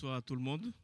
Bonsoir à tout le monde.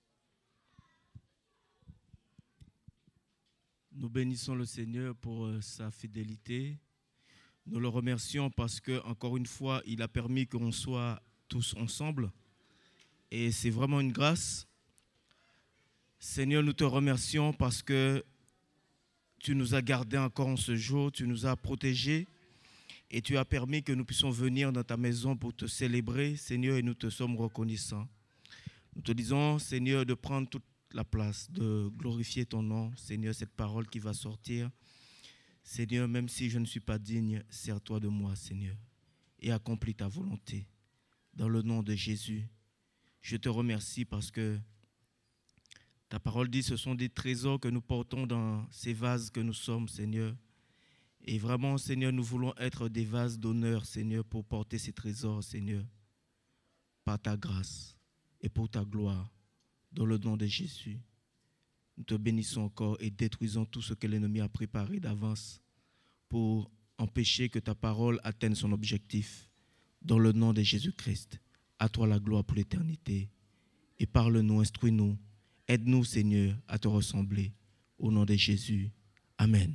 Nous bénissons le Seigneur pour sa fidélité. Nous le remercions parce que, encore une fois, il a permis qu'on soit tous ensemble. Et c'est vraiment une grâce. Seigneur, nous te remercions parce que tu nous as gardés encore en ce jour, tu nous as protégés et tu as permis que nous puissions venir dans ta maison pour te célébrer, Seigneur, et nous te sommes reconnaissants. Nous te disons, Seigneur, de prendre toute la place, de glorifier ton nom, Seigneur, cette parole qui va sortir. Seigneur, même si je ne suis pas digne, sers-toi de moi, Seigneur, et accomplis ta volonté. Dans le nom de Jésus, je te remercie parce que ta parole dit, ce sont des trésors que nous portons dans ces vases que nous sommes, Seigneur. Et vraiment, Seigneur, nous voulons être des vases d'honneur, Seigneur, pour porter ces trésors, Seigneur, par ta grâce et pour ta gloire, dans le nom de Jésus. Nous te bénissons encore et détruisons tout ce que l'ennemi a préparé d'avance pour empêcher que ta parole atteigne son objectif. Dans le nom de Jésus-Christ, à toi la gloire pour l'éternité. Et parle-nous, instruis-nous, aide-nous, Seigneur, à te ressembler. Au nom de Jésus. Amen.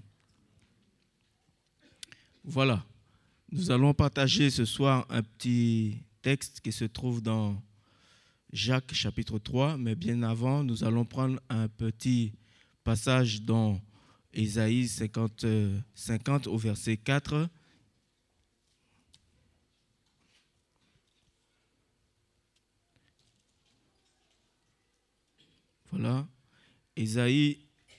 Voilà, nous allons partager ce soir un petit texte qui se trouve dans Jacques chapitre 3, mais bien avant, nous allons prendre un petit passage dans Ésaïe 50 au verset 4. Voilà, Ésaïe.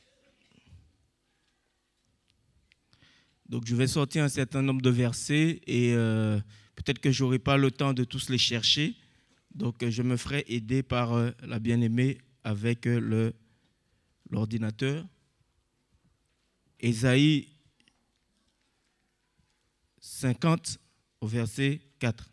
Donc je vais sortir un certain nombre de versets et peut-être que je n'aurai pas le temps de tous les chercher. Donc, je me ferai aider par la bien-aimée avec l'ordinateur. Ésaïe 50 au verset 4.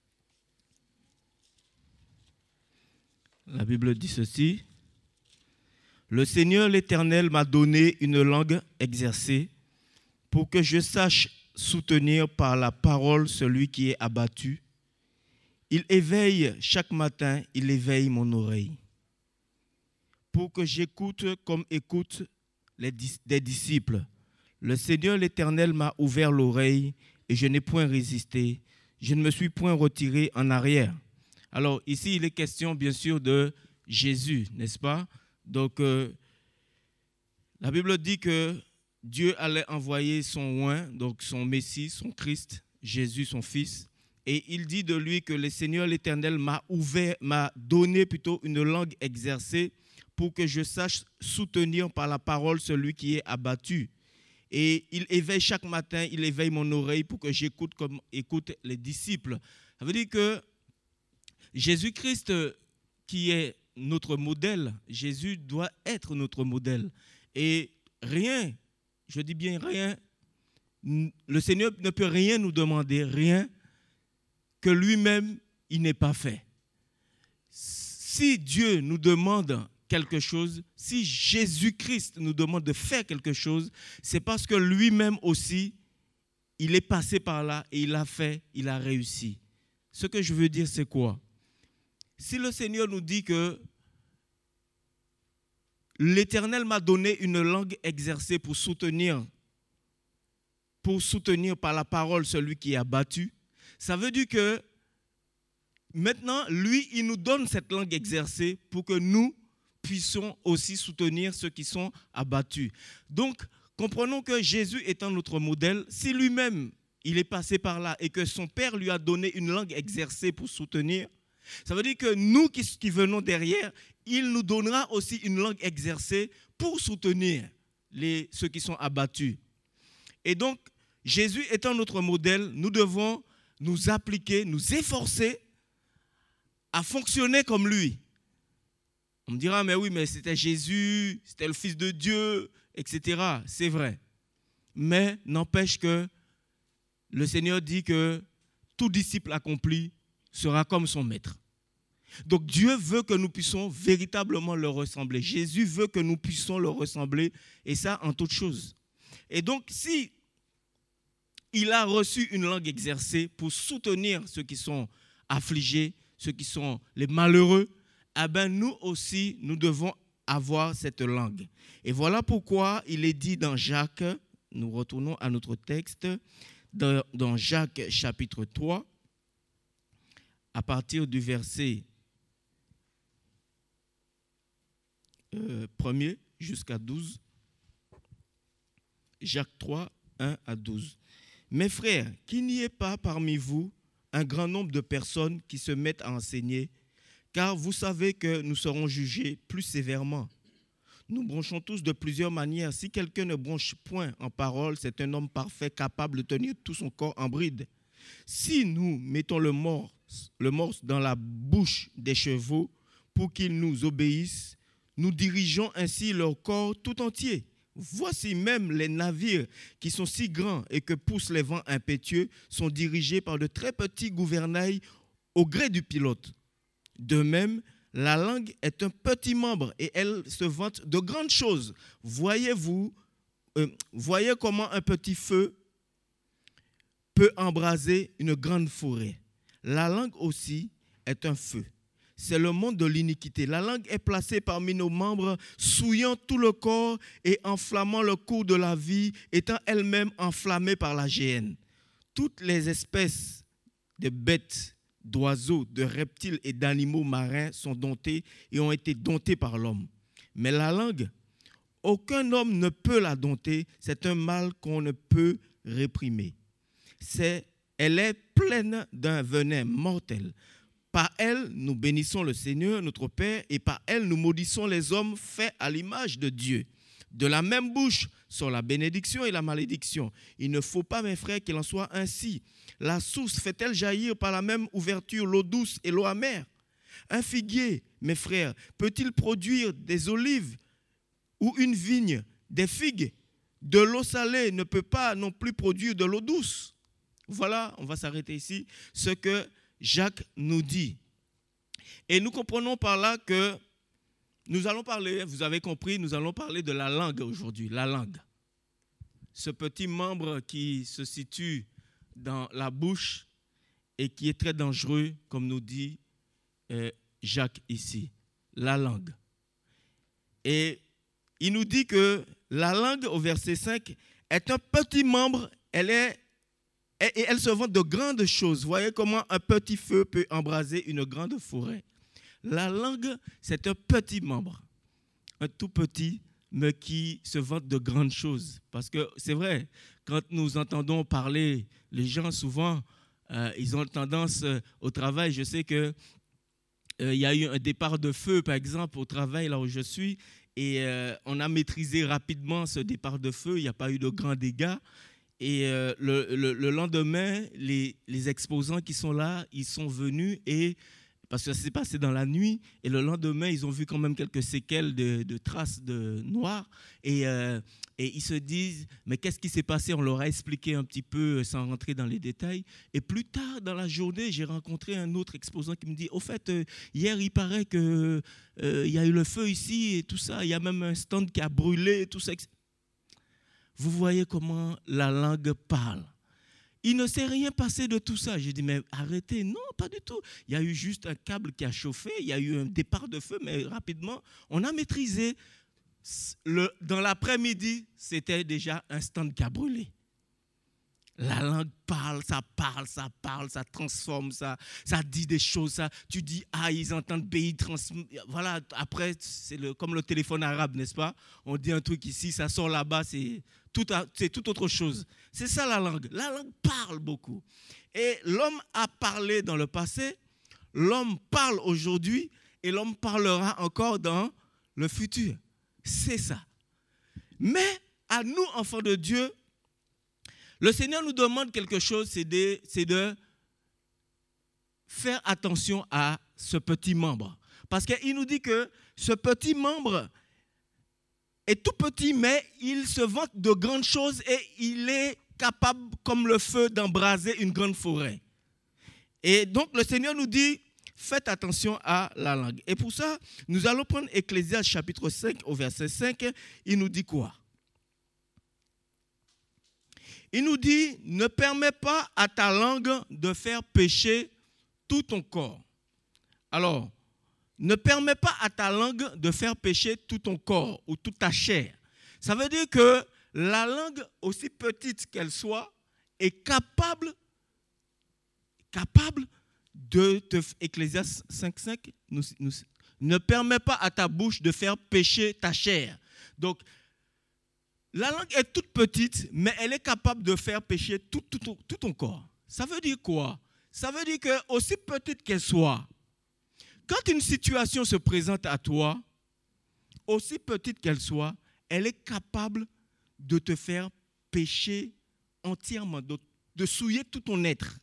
La Bible dit ceci. « Le Seigneur l'Éternel m'a donné une langue exercée pour que je sache soutenir par la parole celui qui est abattu. Il éveille chaque matin, il éveille mon oreille pour que j'écoute comme écoutent des disciples. Le Seigneur l'Éternel m'a ouvert l'oreille et je n'ai point résisté. Je ne me suis point retiré en arrière. » Alors ici, il est question bien sûr de Jésus, n'est-ce pas? Donc la Bible dit que Dieu allait envoyer son oint, donc son Messie, son Christ, Jésus, son Fils. Et il dit de lui que le Seigneur l'Éternel m'a donné plutôt une langue exercée pour que je sache soutenir par la parole celui qui est abattu. Et il éveille chaque matin, il éveille mon oreille pour que j'écoute comme écoutent les disciples. Ça veut dire que Jésus-Christ, qui est notre modèle, Jésus doit être notre modèle. Et rien, je dis bien rien, le Seigneur ne peut rien nous demander, rien, que lui-même, il n'est pas fait. Si Dieu nous demande quelque chose, si Jésus-Christ nous demande de faire quelque chose, c'est parce que lui-même aussi, il est passé par là et il a fait, il a réussi. Ce que je veux dire, c'est quoi? Si le Seigneur nous dit que l'Éternel m'a donné une langue exercée pour soutenir par la parole celui qui est abattu, ça veut dire que maintenant, lui, il nous donne cette langue exercée pour que nous puissions aussi soutenir ceux qui sont abattus. Donc, comprenons que Jésus étant notre modèle, si lui-même, il est passé par là et que son Père lui a donné une langue exercée pour soutenir, ça veut dire que nous qui venons derrière, il nous donnera aussi une langue exercée pour soutenir ceux qui sont abattus. Et donc, Jésus étant notre modèle, nous devons nous appliquer, nous efforcer à fonctionner comme lui. On me dira, mais oui, mais c'était Jésus, c'était le Fils de Dieu, etc. C'est vrai. Mais n'empêche que le Seigneur dit que tout disciple accompli sera comme son maître. Donc Dieu veut que nous puissions véritablement le ressembler. Jésus veut que nous puissions le ressembler, et ça en toutes choses. Et donc, si il a reçu une langue exercée pour soutenir ceux qui sont affligés, ceux qui sont les malheureux, nous aussi, nous devons avoir cette langue. Et voilà pourquoi il est dit dans Jacques, nous retournons à notre texte, dans Jacques chapitre 3, à partir du verset 1er jusqu'à 12. Jacques 3, 1 à 12. Mes frères, qu'il n'y ait pas parmi vous un grand nombre de personnes qui se mettent à enseigner, car vous savez que nous serons jugés plus sévèrement. Nous bronchons tous de plusieurs manières. Si quelqu'un ne bronche point en parole, c'est un homme parfait, capable de tenir tout son corps en bride. Si nous mettons le morse dans la bouche des chevaux pour qu'ils nous obéissent, nous dirigeons ainsi leur corps tout entier. Voici même les navires qui sont si grands et que poussent les vents impétueux sont dirigés par de très petits gouvernails au gré du pilote. De même, la langue est un petit membre et elle se vante de grandes choses. Voyez comment un petit feu peut embraser une grande forêt. La langue aussi est un feu. C'est le monde de l'iniquité. La langue est placée parmi nos membres, souillant tout le corps et enflammant le cours de la vie, étant elle-même enflammée par la géhenne. Toutes les espèces de bêtes, d'oiseaux, de reptiles et d'animaux marins sont domptés et ont été domptés par l'homme. Mais la langue, aucun homme ne peut la dompter. C'est un mal qu'on ne peut réprimer. Elle est pleine d'un venin mortel. Par elle, nous bénissons le Seigneur, notre Père, et par elle, nous maudissons les hommes faits à l'image de Dieu. De la même bouche sont la bénédiction et la malédiction. Il ne faut pas, mes frères, qu'il en soit ainsi. La source fait-elle jaillir par la même ouverture l'eau douce et l'eau amère? Un figuier, mes frères, peut-il produire des olives ou une vigne des figues? De l'eau salée ne peut pas non plus produire de l'eau douce. Voilà, on va s'arrêter ici, ce que Jacques nous dit. Et nous comprenons par là que nous allons parler, vous avez compris, nous allons parler de la langue aujourd'hui, la langue. Ce petit membre qui se situe dans la bouche et qui est très dangereux, comme nous dit Jacques ici, la langue. Et il nous dit que la langue, au verset 5, est un petit membre, et elle se vante de grandes choses. Voyez comment un petit feu peut embraser une grande forêt. La langue, c'est un petit membre, un tout petit, mais qui se vante de grandes choses. Parce que c'est vrai, quand nous entendons parler, les gens souvent, ils ont tendance au travail. Je sais qu'il y a eu un départ de feu, par exemple, au travail, là où je suis, et on a maîtrisé rapidement ce départ de feu. Il n'y a pas eu de grands dégâts. Et le lendemain, les exposants qui sont là, ils sont venus parce que ça s'est passé dans la nuit, et le lendemain, ils ont vu quand même quelques séquelles de traces de noir, et ils se disent, mais qu'est-ce qui s'est passé? On leur a expliqué un petit peu sans rentrer dans les détails, et plus tard dans la journée, j'ai rencontré un autre exposant qui me dit, au fait, hier, il paraît qu'il y a eu le feu ici, et tout ça, il y a même un stand qui a brûlé, tout ça. Vous voyez comment la langue parle. Il ne s'est rien passé de tout ça. J'ai dit, mais arrêtez. Non, pas du tout. Il y a eu juste un câble qui a chauffé. Il y a eu un départ de feu, mais rapidement, on a maîtrisé. Dans l'après-midi, c'était déjà un stand qui a brûlé. La langue parle, ça transforme, ça dit des choses. Ça, tu dis, ils entendent pays voilà, après, c'est comme le téléphone arabe, n'est-ce pas? On dit un truc ici, ça sort là-bas, c'est tout autre chose. C'est ça la langue. La langue parle beaucoup. Et l'homme a parlé dans le passé, l'homme parle aujourd'hui, et l'homme parlera encore dans le futur. C'est ça. Mais à nous, enfants de Dieu, le Seigneur nous demande quelque chose, c'est de faire attention à ce petit membre. Parce qu'il nous dit que ce petit membre est tout petit, mais il se vante de grandes choses et il est capable, comme le feu, d'embraser une grande forêt. Et donc, le Seigneur nous dit, faites attention à la langue. Et pour ça, nous allons prendre Ecclésiaste chapitre 5, au verset 5. Il nous dit quoi? Il nous dit, ne permets pas à ta langue de faire pécher tout ton corps. Alors, ne permet pas à ta langue de faire pécher tout ton corps ou toute ta chair. Ça veut dire que la langue, aussi petite qu'elle soit, est capable de te... Ecclésiaste 5.5 ne permet pas à ta bouche de faire pécher ta chair. Donc, la langue est toute petite, mais elle est capable de faire pécher tout ton corps. Ça veut dire quoi? Ça veut dire que, aussi petite qu'elle soit, quand une situation se présente à toi, aussi petite qu'elle soit, elle est capable de te faire pécher entièrement, de souiller tout ton être.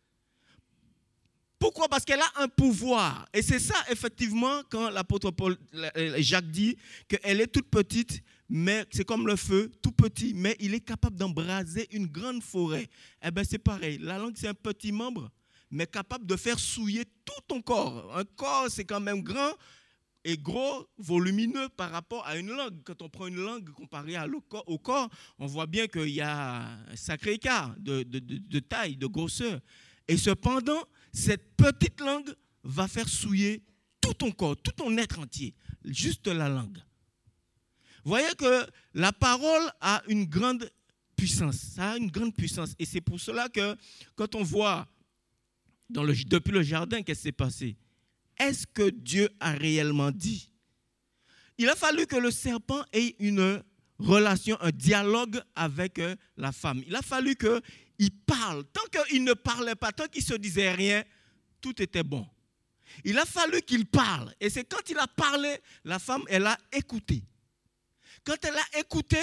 Pourquoi? Parce qu'elle a un pouvoir. Et c'est ça, effectivement, quand l'apôtre Jacques dit qu'elle est toute petite, mais c'est comme le feu, tout petit, mais il est capable d'embraser une grande forêt. Eh bien, c'est pareil. La langue, c'est un petit membre, mais capable de faire souiller tout ton corps. Un corps, c'est quand même grand et gros, volumineux par rapport à une langue. Quand on prend une langue comparée au corps, on voit bien qu'il y a un sacré écart de taille, de grosseur. Et cependant, cette petite langue va faire souiller tout ton corps, tout ton être entier, juste la langue. Vous voyez que la parole a une grande puissance, ça a une grande puissance. Et c'est pour cela que quand on voit depuis le jardin qu'est-ce qui s'est passé, est-ce que Dieu a réellement dit? Il a fallu que le serpent ait une relation, un dialogue avec la femme. Il a fallu qu'il parle. Tant qu'il ne parlait pas, tant qu'il ne se disait rien, tout était bon. Il a fallu qu'il parle. Et c'est quand il a parlé, la femme, elle a écouté. Quand elle a écouté,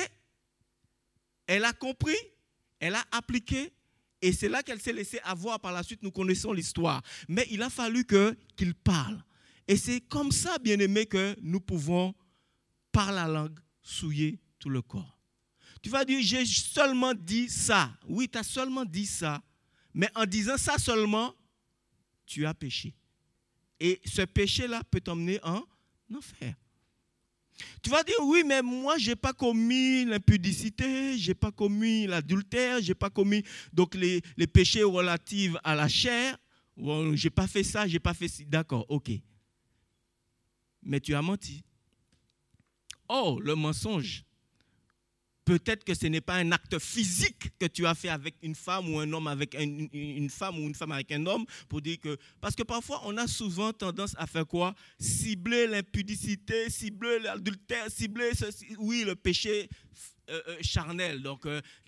elle a compris, elle a appliqué. Et c'est là qu'elle s'est laissée avoir. Par la suite, nous connaissons l'histoire. Mais il a fallu qu'il parle. Et c'est comme ça, bien-aimé, que nous pouvons, par la langue, souiller tout le corps. Tu vas dire, j'ai seulement dit ça. Oui, tu as seulement dit ça. Mais en disant ça seulement, tu as péché. Et ce péché-là peut t'emmener en enfer. Tu vas dire, oui, mais moi, je n'ai pas commis l'impudicité, je n'ai pas commis l'adultère, je n'ai pas commis donc, les péchés relatifs à la chair. Bon, je n'ai pas fait ça, je n'ai pas fait ci. D'accord, ok. Mais tu as menti. Oh, le mensonge. Peut-être que ce n'est pas un acte physique que tu as fait avec une femme ou un homme avec une femme ou une femme avec un homme pour dire que... Parce que parfois, on a souvent tendance à faire quoi? Cibler l'impudicité, cibler l'adultère, cibler le péché charnel, donc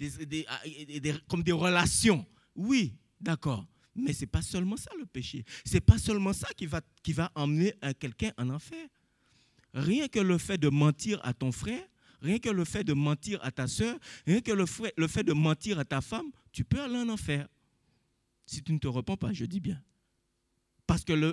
comme des relations. Oui, d'accord. Mais ce n'est pas seulement ça le péché. Ce n'est pas seulement ça qui va emmener quelqu'un en enfer. Rien que le fait de mentir à ton frère, rien que le fait de mentir à ta soeur, rien que le fait de mentir à ta femme, tu peux aller en enfer. Si tu ne te repens pas, je dis bien. Parce que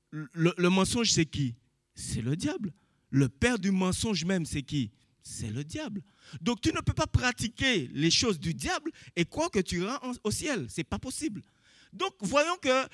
le mensonge, c'est qui? C'est le diable. Le père du mensonge même, c'est qui? C'est le diable. Donc tu ne peux pas pratiquer les choses du diable et croire que tu iras au ciel. Ce n'est pas possible. Donc voyons que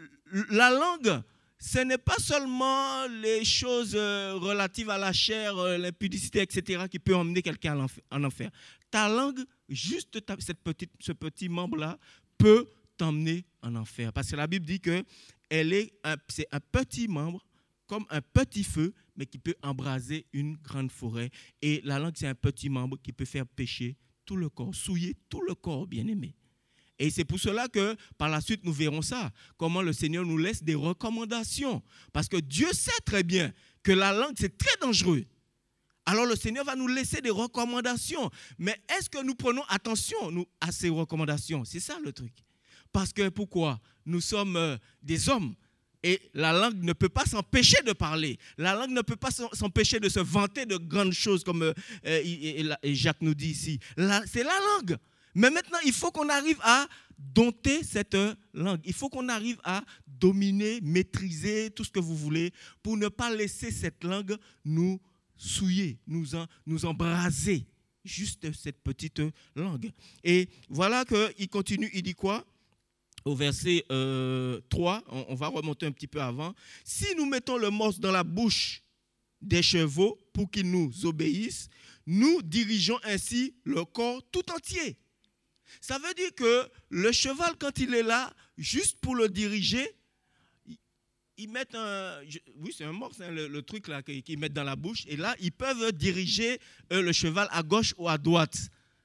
la langue, ce n'est pas seulement les choses relatives à la chair, l'impudicité, etc., qui peut emmener quelqu'un en enfer. Ta langue, juste ce petit membre-là, peut t'emmener en enfer. Parce que la Bible dit que c'est un petit membre, comme un petit feu, mais qui peut embraser une grande forêt. Et la langue, c'est un petit membre qui peut faire pécher tout le corps, souiller tout le corps, bien-aimé. Et c'est pour cela que, par la suite, nous verrons ça, comment le Seigneur nous laisse des recommandations. Parce que Dieu sait très bien que la langue, c'est très dangereux. Alors le Seigneur va nous laisser des recommandations. Mais est-ce que nous prenons attention à ces recommandations? C'est ça le truc. Parce que pourquoi? Nous sommes des hommes. Et la langue ne peut pas s'empêcher de parler. La langue ne peut pas s'empêcher de se vanter de grandes choses, comme Jacques nous dit ici. C'est la langue. Mais maintenant, il faut qu'on arrive à dompter cette langue. Il faut qu'on arrive à dominer, maîtriser tout ce que vous voulez pour ne pas laisser cette langue nous souiller, nous embraser. Juste cette petite langue. Et voilà qu'il continue, il dit quoi? Au verset 3, on va remonter un petit peu avant. Si nous mettons le morse dans la bouche des chevaux pour qu'ils nous obéissent, nous dirigeons ainsi le corps tout entier. Ça veut dire que le cheval, quand il est là, juste pour le diriger, ils mettent oui, c'est un morse, hein, le truc là qu'ils mettent dans la bouche. Et là, ils peuvent diriger le cheval à gauche ou à droite.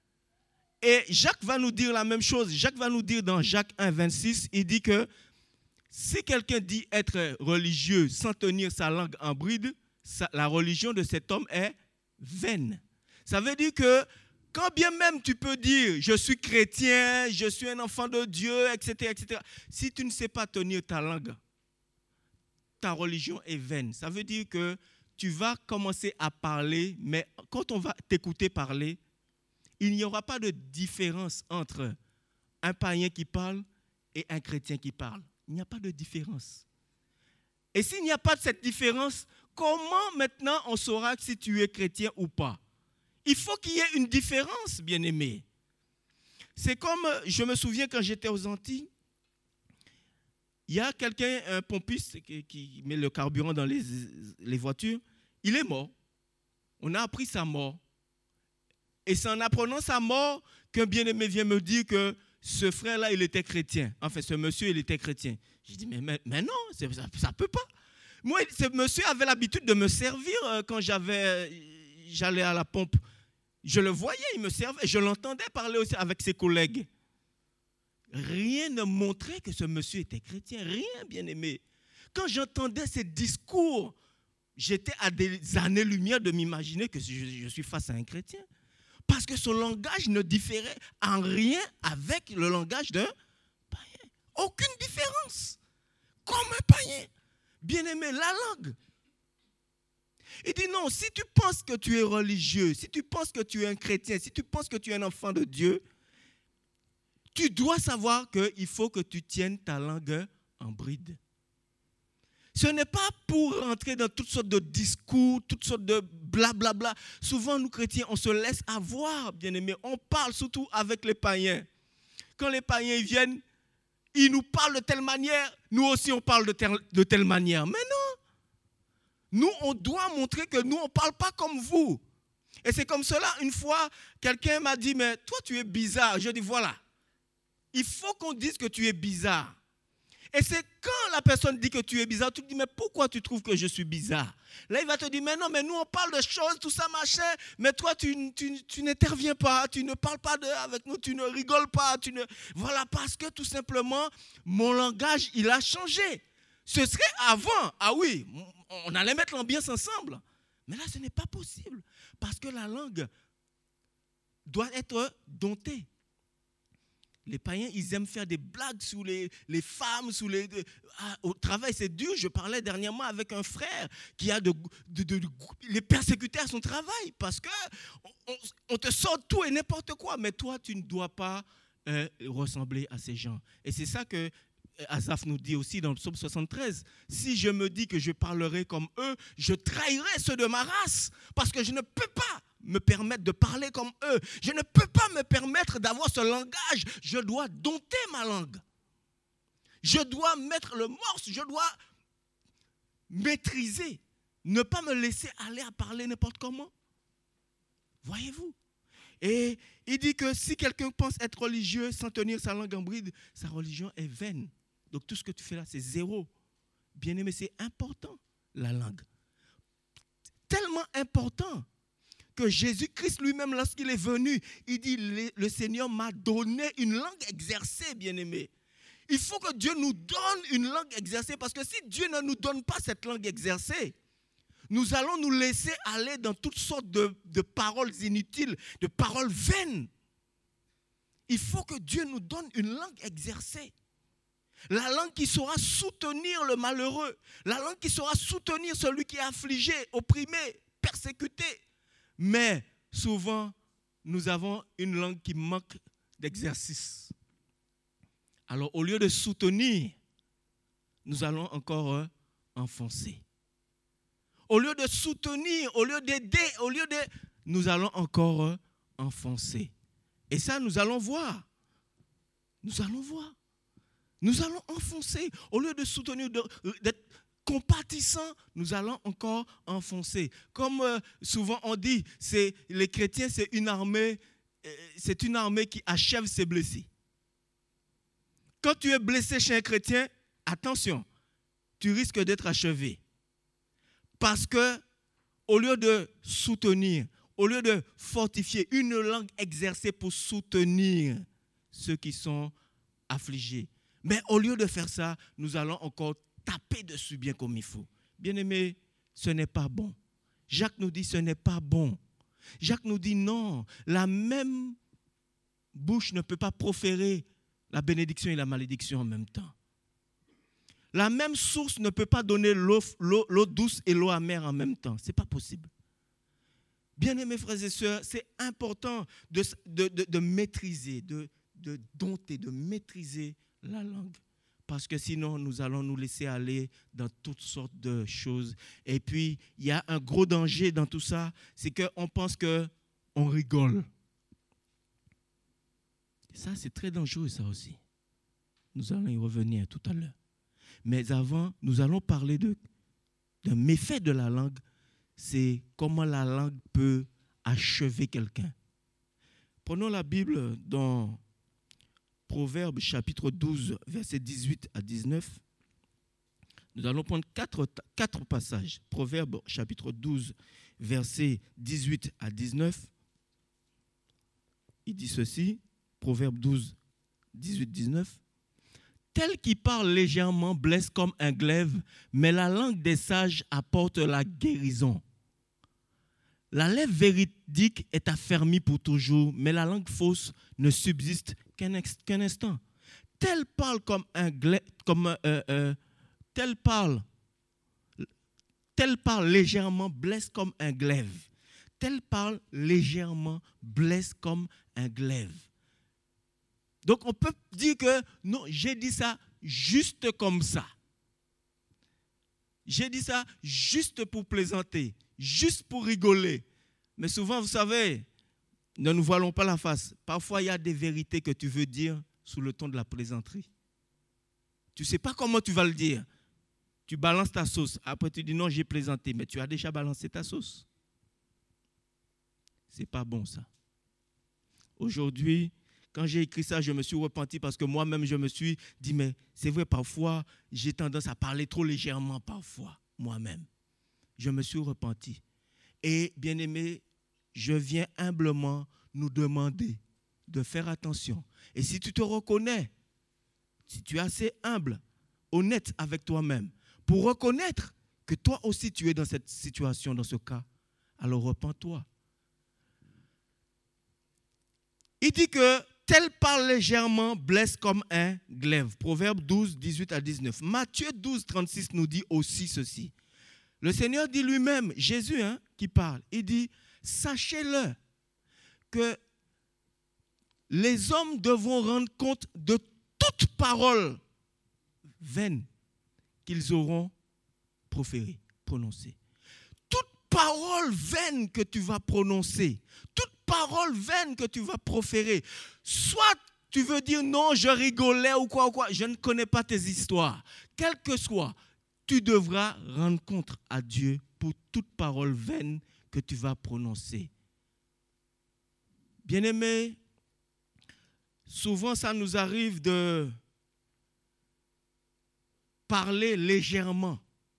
Et Jacques va nous dire la même chose. Jacques va nous dire dans Jacques 1, 26, il dit que si quelqu'un dit être religieux sans tenir sa langue en bride, la religion de cet homme est vaine. Ça veut dire que quand bien même tu peux dire je suis chrétien, je suis un enfant de Dieu, etc., si tu ne sais pas tenir ta langue, ta religion est vaine. Ça veut dire que tu vas commencer à parler, mais quand on va t'écouter parler, il n'y aura pas de différence entre un païen qui parle et un chrétien qui parle. Il n'y a pas de différence. Et s'il n'y a pas de cette différence, comment maintenant on saura si tu es chrétien ou pas? Il faut qu'il y ait une différence, bien-aimé. C'est comme, je me souviens quand j'étais aux Antilles, il y a quelqu'un, un pompiste qui met le carburant dans les voitures, il est mort. On a appris sa mort. Et c'est en apprenant sa mort qu'un bien-aimé vient me dire que ce frère-là, il était chrétien. Enfin, ce monsieur, il était chrétien. J'ai dit, mais non, ça ne peut pas. Moi, ce monsieur avait l'habitude de me servir quand j'allais à la pompe. Je le voyais, il me servait. Je l'entendais parler aussi avec ses collègues. Rien ne montrait que ce monsieur était chrétien. Rien, bien-aimé. Quand j'entendais ces discours, j'étais à des années-lumière de m'imaginer que je suis face à un chrétien. Parce que son langage ne différait en rien avec le langage d'un païen. Aucune différence. Comme un païen. Bien-aimé, la langue. Il dit non, si tu penses que tu es religieux, si tu penses que tu es un chrétien, si tu penses que tu es un enfant de Dieu, tu dois savoir qu'il faut que tu tiennes ta langue en bride. Ce n'est pas pour rentrer dans toutes sortes de discours, toutes sortes de blablabla. Souvent, nous chrétiens, on se laisse avoir, bien-aimés. On parle surtout avec les païens. Quand les païens viennent, ils nous parlent de telle manière, nous aussi on parle de telle manière. Mais non, nous on doit montrer que nous on ne parle pas comme vous. Et c'est comme cela, une fois, quelqu'un m'a dit, mais toi tu es bizarre. Je dis, voilà, il faut qu'on dise que tu es bizarre. Et c'est quand la personne dit que tu es bizarre, tu te dis, mais pourquoi tu trouves que je suis bizarre? Là, il va te dire, mais non, mais nous, on parle de choses, tout ça, machin, mais toi, tu n'interviens pas, tu ne parles pas avec nous, tu ne rigoles pas, Voilà, parce que tout simplement, mon langage, il a changé. Ce serait avant, ah oui, on allait mettre l'ambiance ensemble. Mais là, ce n'est pas possible, parce que la langue doit être domptée. Les païens, ils aiment faire des blagues sur les femmes, au travail, c'est dur. Je parlais dernièrement avec un frère qui a les persécutés à son travail parce qu'on te sort tout et n'importe quoi. Mais toi, tu ne dois pas ressembler à ces gens. Et c'est ça que Asaph nous dit aussi dans le psaume 73. Si je me dis que je parlerai comme eux, je trahirai ceux de ma race parce que je ne peux pas me permettre de parler comme eux. Je ne peux pas me permettre d'avoir ce langage. Je dois dompter ma langue. Je dois mettre le morse. Je dois maîtriser. Ne pas me laisser aller à parler n'importe comment. Voyez-vous? Et il dit que si quelqu'un pense être religieux sans tenir sa langue en bride, sa religion est vaine. Donc tout ce que tu fais là, c'est zéro. Bien-aimé, c'est important, la langue. Tellement important que Jésus-Christ lui-même, lorsqu'il est venu, il dit, le Seigneur m'a donné une langue exercée, bien-aimé. Il faut que Dieu nous donne une langue exercée, parce que si Dieu ne nous donne pas cette langue exercée, nous allons nous laisser aller dans toutes sortes de paroles inutiles, de paroles vaines. Il faut que Dieu nous donne une langue exercée. La langue qui saura soutenir le malheureux, la langue qui saura soutenir celui qui est affligé, opprimé, persécuté. Mais souvent, nous avons une langue qui manque d'exercice. Alors, au lieu de soutenir, nous allons encore enfoncer. Au lieu de soutenir, au lieu d'aider, nous allons encore enfoncer. Et ça, nous allons voir. Nous allons enfoncer. Au lieu de soutenir, d'être compatissant, nous allons encore enfoncer. Comme souvent on dit, les chrétiens, c'est une armée qui achève ses blessés. Quand tu es blessé chez un chrétien, attention, tu risques d'être achevé. Parce que, au lieu de soutenir, au lieu de fortifier, une langue exercée pour soutenir ceux qui sont affligés. Mais au lieu de faire ça, nous allons encore taper dessus bien comme il faut. Bien-aimés, ce n'est pas bon. Jacques nous dit ce n'est pas bon. Jacques nous dit non, la même bouche ne peut pas proférer la bénédiction et la malédiction en même temps. La même source ne peut pas donner l'eau douce et l'eau amère en même temps. Ce n'est pas possible. Bien-aimés frères et sœurs, c'est important de maîtriser, de dompter, de maîtriser la langue. Parce que sinon, nous allons nous laisser aller dans toutes sortes de choses. Et puis, il y a un gros danger dans tout ça, c'est qu'on pense qu'on rigole. Et ça, c'est très dangereux, ça aussi. Nous allons y revenir tout à l'heure. Mais avant, nous allons parler d'un méfait de la langue. C'est comment la langue peut achever quelqu'un. Prenons la Bible dans Proverbes chapitre 12, versets 18 à 19. Nous allons prendre quatre passages. Proverbes chapitre 12, versets 18 à 19. Il dit ceci, Proverbes 12, 18, 19. Tel qui parle légèrement blesse comme un glaive, mais la langue des sages apporte la guérison. La lèvre véridique est affermie pour toujours, mais la langue fausse ne subsiste qu'un instant. Tel parle comme un glaive, tel parle légèrement blesse comme un glaive. Tel parle légèrement blesse comme un glaive. Donc on peut dire que non, j'ai dit ça juste comme ça. J'ai dit ça juste pour plaisanter, juste pour rigoler. Mais souvent, vous savez, ne nous voilons pas la face. Parfois, il y a des vérités que tu veux dire sous le ton de la plaisanterie. Tu ne sais pas comment tu vas le dire. Tu balances ta sauce. Après, tu dis non, j'ai plaisanté. Mais tu as déjà balancé ta sauce. Ce n'est pas bon, ça. Aujourd'hui, quand j'ai écrit ça, je me suis repenti parce que moi-même, je me suis dit, mais c'est vrai, parfois, j'ai tendance à parler trop légèrement, parfois, moi-même. Je me suis repenti. Et, bien-aimé, je viens humblement nous demander de faire attention. Et si tu te reconnais, si tu es assez humble, honnête avec toi-même, pour reconnaître que toi aussi tu es dans cette situation, dans ce cas, alors repens-toi. Il dit que tel parle légèrement blesse comme un glaive. Proverbe 12, 18 à 19. Matthieu 12, 36 nous dit aussi ceci. Le Seigneur dit lui-même, Jésus qui parle, il dit, sachez-le que les hommes devront rendre compte de toute parole vaine qu'ils auront proférée, prononcée. Toute parole vaine que tu vas prononcer, toute parole vaine que tu vas proférer, soit tu veux dire non, je rigolais ou quoi, je ne connais pas tes histoires. Quel que soit, tu devras rendre compte à Dieu pour toute parole vaine que tu vas prononcer. Bien-aimés, souvent ça nous arrive de parler légèrement,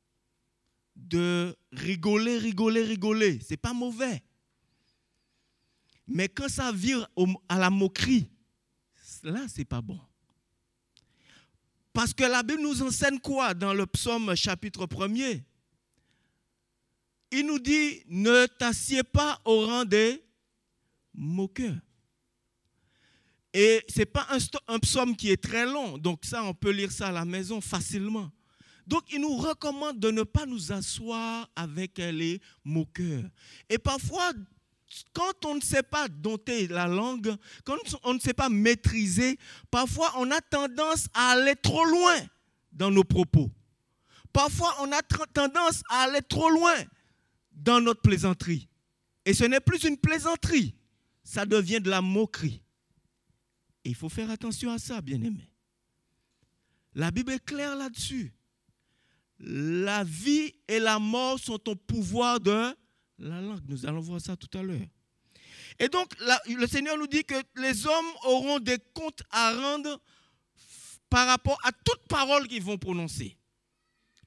de rigoler. Ce n'est pas mauvais. Mais quand ça vire à la moquerie, là, ce n'est pas bon. Parce que la Bible nous enseigne quoi dans le psaume chapitre 1er? Il nous dit, ne t'assieds pas au rang des moqueurs. Et ce n'est pas un psaume qui est très long, donc ça, on peut lire ça à la maison facilement. Donc, il nous recommande de ne pas nous asseoir avec les moqueurs. Et parfois, quand on ne sait pas dompter la langue, quand on ne sait pas maîtriser, parfois on a tendance à aller trop loin dans nos propos. Parfois on a tendance à aller trop loin dans notre plaisanterie. Et ce n'est plus une plaisanterie, ça devient de la moquerie. Et il faut faire attention à ça, bien-aimés. La Bible est claire là-dessus. La vie et la mort sont au pouvoir de la langue. Nous allons voir ça tout à l'heure. Et donc, le Seigneur nous dit que les hommes auront des comptes à rendre par rapport à toute parole qu'ils vont prononcer.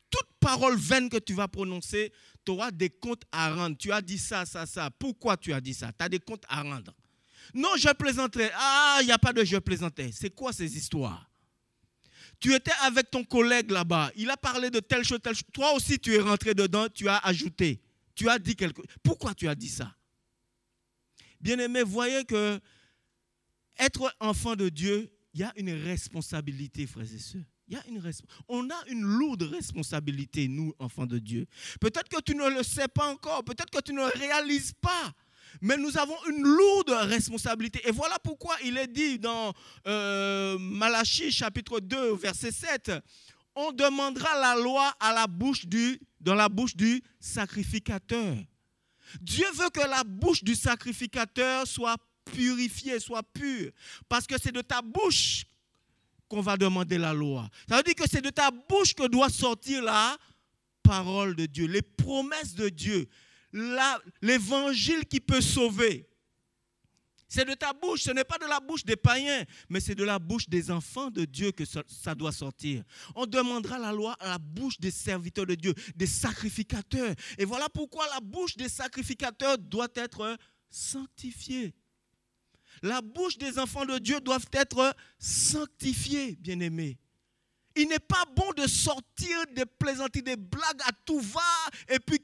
paroles vaines que tu vas prononcer, tu auras des comptes à rendre. Tu as dit ça. Pourquoi tu as dit ça? Tu as des comptes à rendre. Non, je plaisanterai. Ah, il n'y a pas de je plaisantais. C'est quoi ces histoires? Tu étais avec ton collègue là-bas. Il a parlé de telle chose. Toi aussi, tu es rentré dedans. Tu as ajouté. Tu as dit quelque chose. Pourquoi tu as dit ça? Bien-aimés, voyez que être enfant de Dieu, il y a une responsabilité, frères et sœurs. On a une lourde responsabilité, nous, enfants de Dieu. Peut-être que tu ne le sais pas encore, peut-être que tu ne le réalises pas, mais nous avons une lourde responsabilité. Et voilà pourquoi il est dit dans Malachie, chapitre 2, verset 7, on demandera la loi dans la bouche du sacrificateur. Dieu veut que la bouche du sacrificateur soit purifiée, soit pure, parce que c'est de ta bouche qu'on va demander la loi. Ça veut dire que c'est de ta bouche que doit sortir la parole de Dieu, les promesses de Dieu, l'évangile qui peut sauver. C'est de ta bouche, ce n'est pas de la bouche des païens, mais c'est de la bouche des enfants de Dieu que ça doit sortir. On demandera la loi à la bouche des serviteurs de Dieu, des sacrificateurs. Et voilà pourquoi la bouche des sacrificateurs doit être sanctifiée. La bouche des enfants de Dieu doit être sanctifiée, bien-aimés. Il n'est pas bon de sortir des plaisanteries, des blagues à tout va, et puis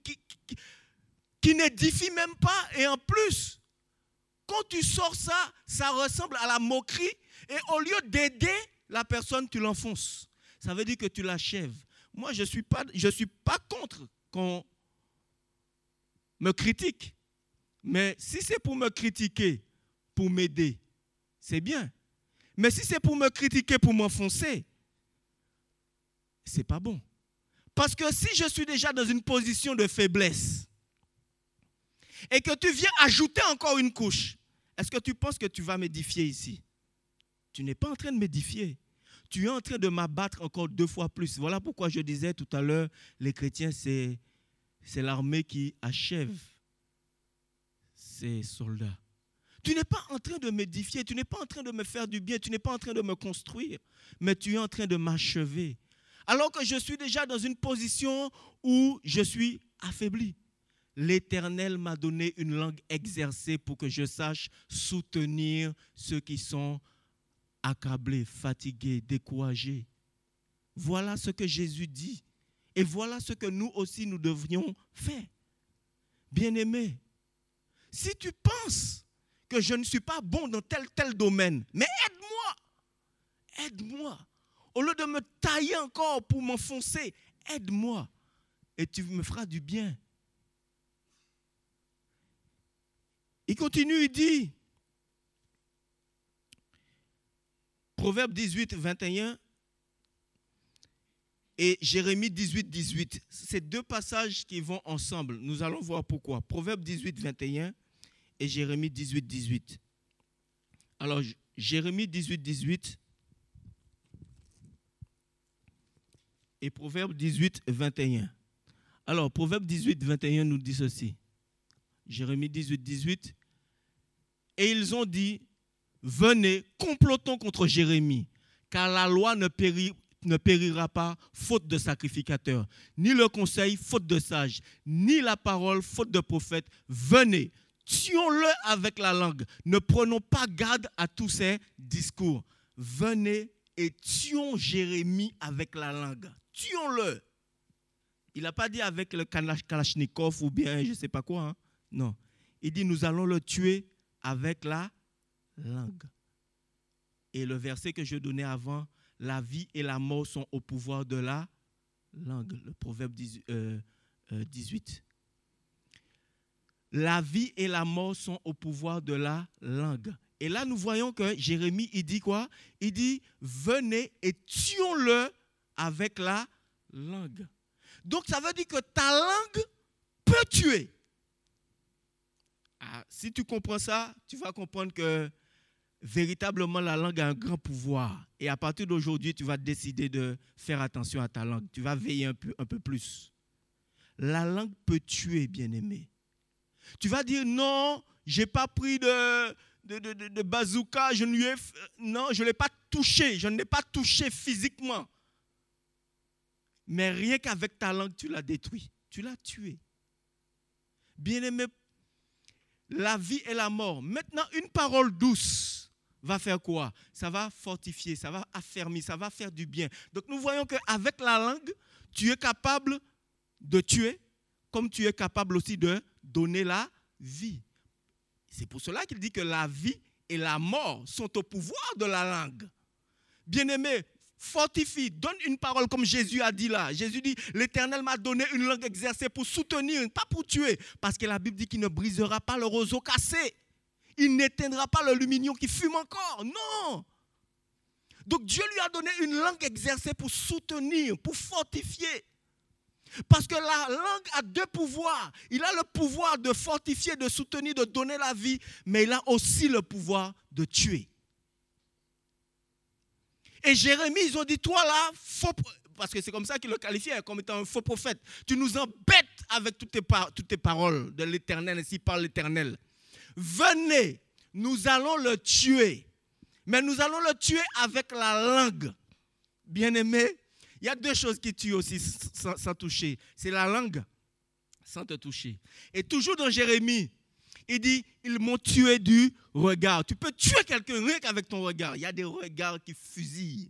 qui n'édifient même pas. Et en plus, quand tu sors ça, ça ressemble à la moquerie. Et au lieu d'aider la personne, tu l'enfonces. Ça veut dire que tu l'achèves. Moi, je suis pas contre qu'on me critique. Mais si c'est pour me critiquer, pour m'aider, c'est bien. Mais si c'est pour me critiquer, pour m'enfoncer, c'est pas bon. Parce que si je suis déjà dans une position de faiblesse et que tu viens ajouter encore une couche, est-ce que tu penses que tu vas m'édifier ici? Tu n'es pas en train de m'édifier. Tu es en train de m'abattre encore 2 fois plus. Voilà pourquoi je disais tout à l'heure, les chrétiens, c'est l'armée qui achève ces soldats. Tu n'es pas en train de m'édifier, tu n'es pas en train de me faire du bien, tu n'es pas en train de me construire, mais tu es en train de m'achever. Alors que je suis déjà dans une position où je suis affaibli. L'Éternel m'a donné une langue exercée pour que je sache soutenir ceux qui sont accablés, fatigués, découragés. Voilà ce que Jésus dit. Et voilà ce que nous aussi nous devrions faire. Bien-aimés, si tu penses que je ne suis pas bon dans tel domaine, mais aide-moi. Au lieu de me tailler encore pour m'enfoncer, aide-moi et tu me feras du bien. Il continue, il dit, Proverbe 18, 21 et Jérémie 18, 18. C'est 2 passages qui vont ensemble. Nous allons voir pourquoi. Proverbe 18, 21 et Jérémie 18, 18. Alors, Jérémie 18, 18 et Proverbe 18, 21. Alors, Proverbe 18, 21 nous dit ceci. Jérémie 18, 18. Et ils ont dit, venez, complotons contre Jérémie, car la loi ne périra pas, faute de sacrificateur, ni le conseil, faute de sage, ni la parole, faute de prophète. Venez, tuons-le avec la langue. Ne prenons pas garde à tous ces discours. Venez et tuons Jérémie avec la langue. Tuons-le. Il n'a pas dit avec le Kalachnikov ou bien je ne sais pas quoi. Hein. Non. Il dit nous allons le tuer avec la langue. Et le verset que je donnais avant, la vie et la mort sont au pouvoir de la langue. Le Proverbe 18. La vie et la mort sont au pouvoir de la langue. Et là, nous voyons que Jérémie, il dit quoi? Il dit, venez et tuons-le avec la langue. Donc, ça veut dire que ta langue peut tuer. Ah, si tu comprends ça, tu vas comprendre que véritablement, la langue a un grand pouvoir. Et à partir d'aujourd'hui, tu vas décider de faire attention à ta langue. Tu vas veiller un peu plus. La langue peut tuer, bien-aimé. Tu vas dire, non, je n'ai pas pris de bazooka, je ne l'ai pas touché, je ne l'ai pas touché physiquement. Mais rien qu'avec ta langue, tu l'as détruit. Tu l'as tué. Bien-aimé, la vie et la mort. Maintenant, une parole douce va faire quoi? Ça va fortifier, ça va affermir, ça va faire du bien. Donc nous voyons qu'avec la langue, tu es capable de tuer, comme tu es capable aussi de donner la vie. C'est pour cela qu'il dit que la vie et la mort sont au pouvoir de la langue. Bien-aimé, fortifie, donne une parole comme Jésus a dit là. Jésus dit, l'Éternel m'a donné une langue exercée pour soutenir, pas pour tuer. Parce que la Bible dit qu'il ne brisera pas le roseau cassé. Il n'éteindra pas l'aluminium qui fume encore. Non. Donc Dieu lui a donné une langue exercée pour soutenir, pour fortifier. Parce que la langue a deux pouvoirs. Il a le pouvoir de fortifier, de soutenir, de donner la vie, mais il a aussi le pouvoir de tuer. Et Jérémie, ils ont dit, toi là, parce que c'est comme ça qu'il le qualifiait, comme étant un faux prophète. Tu nous embêtes avec toutes tes paroles de l'Éternel, ainsi parle l'Éternel. Venez, nous allons le tuer. Mais nous allons le tuer avec la langue. Bien-aimé, il y a deux choses qui tuent aussi sans toucher. C'est la langue, sans te toucher. Et toujours dans Jérémie, il dit, ils m'ont tué du regard. Tu peux tuer quelqu'un rien qu'avec ton regard. Il y a des regards qui fusillent.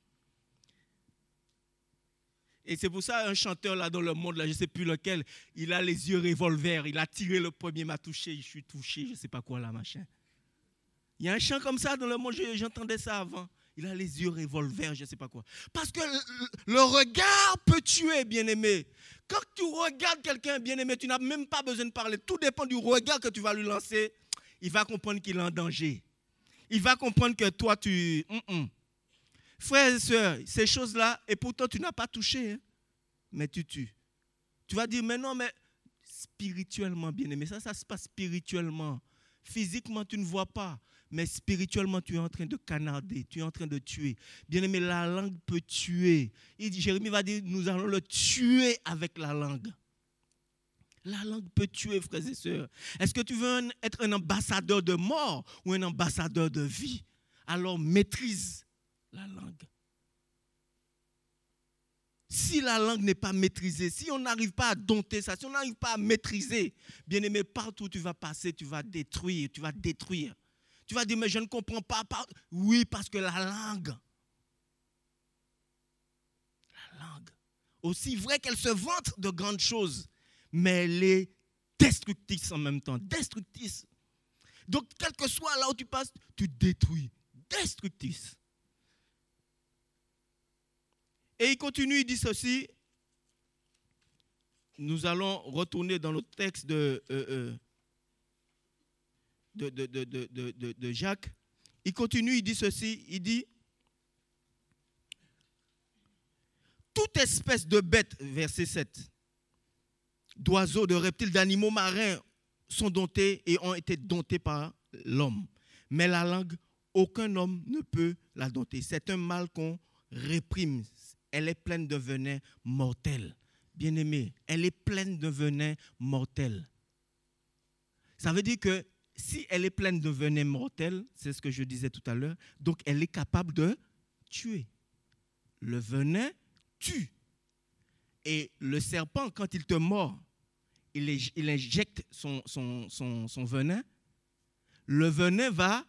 Et c'est pour ça un chanteur là dans le monde, là, je ne sais plus lequel, il a les yeux revolver. Il a tiré le premier, m'a touché, je suis touché, je ne sais pas quoi là, machin. Il y a un chant comme ça dans le monde, j'entendais ça avant. Il a les yeux revolver, je ne sais pas quoi. Parce que le regard peut tuer, bien-aimé. Quand tu regardes quelqu'un, bien-aimé, tu n'as même pas besoin de parler. Tout dépend du regard que tu vas lui lancer. Il va comprendre qu'il est en danger. Il va comprendre que toi, tu... Frères et sœurs, ces choses-là, et pourtant tu n'as pas touché, hein, mais tu tues. Tu vas dire, mais non, mais spirituellement, bien-aimé, ça se passe spirituellement. Physiquement, tu ne vois pas. Mais spirituellement, tu es en train de canarder, tu es en train de tuer. Bien-aimé, la langue peut tuer. Jérémie va dire, nous allons le tuer avec la langue. La langue peut tuer, frères et sœurs. Est-ce que tu veux être un ambassadeur de mort ou un ambassadeur de vie? Alors maîtrise la langue. Si la langue n'est pas maîtrisée, si on n'arrive pas à dompter ça, si on n'arrive pas à maîtriser, bien-aimé, partout où tu vas passer, tu vas détruire, tu vas détruire. Tu vas dire, mais je ne comprends pas. Oui, parce que la langue, aussi vrai qu'elle se vante de grandes choses, mais elle est destructrice en même temps. Destructrice. Donc, quel que soit là où tu passes, tu détruis. Destructrice. Et il continue, il dit ceci. Nous allons retourner dans le texte de Jacques. Il continue, il dit ceci, il dit, toute espèce de bête, verset 7, d'oiseaux, de reptiles, d'animaux marins sont domptés et ont été domptés par l'homme. Mais la langue, aucun homme ne peut la dompter. C'est un mal qu'on réprime. Elle est pleine de venin mortel. Bien-aimé, elle est pleine de venin mortel. Ça veut dire que si elle est pleine de venin mortel, c'est ce que je disais tout à l'heure, donc elle est capable de tuer. Le venin tue. Et le serpent, quand il te mord, il injecte son venin. Le venin va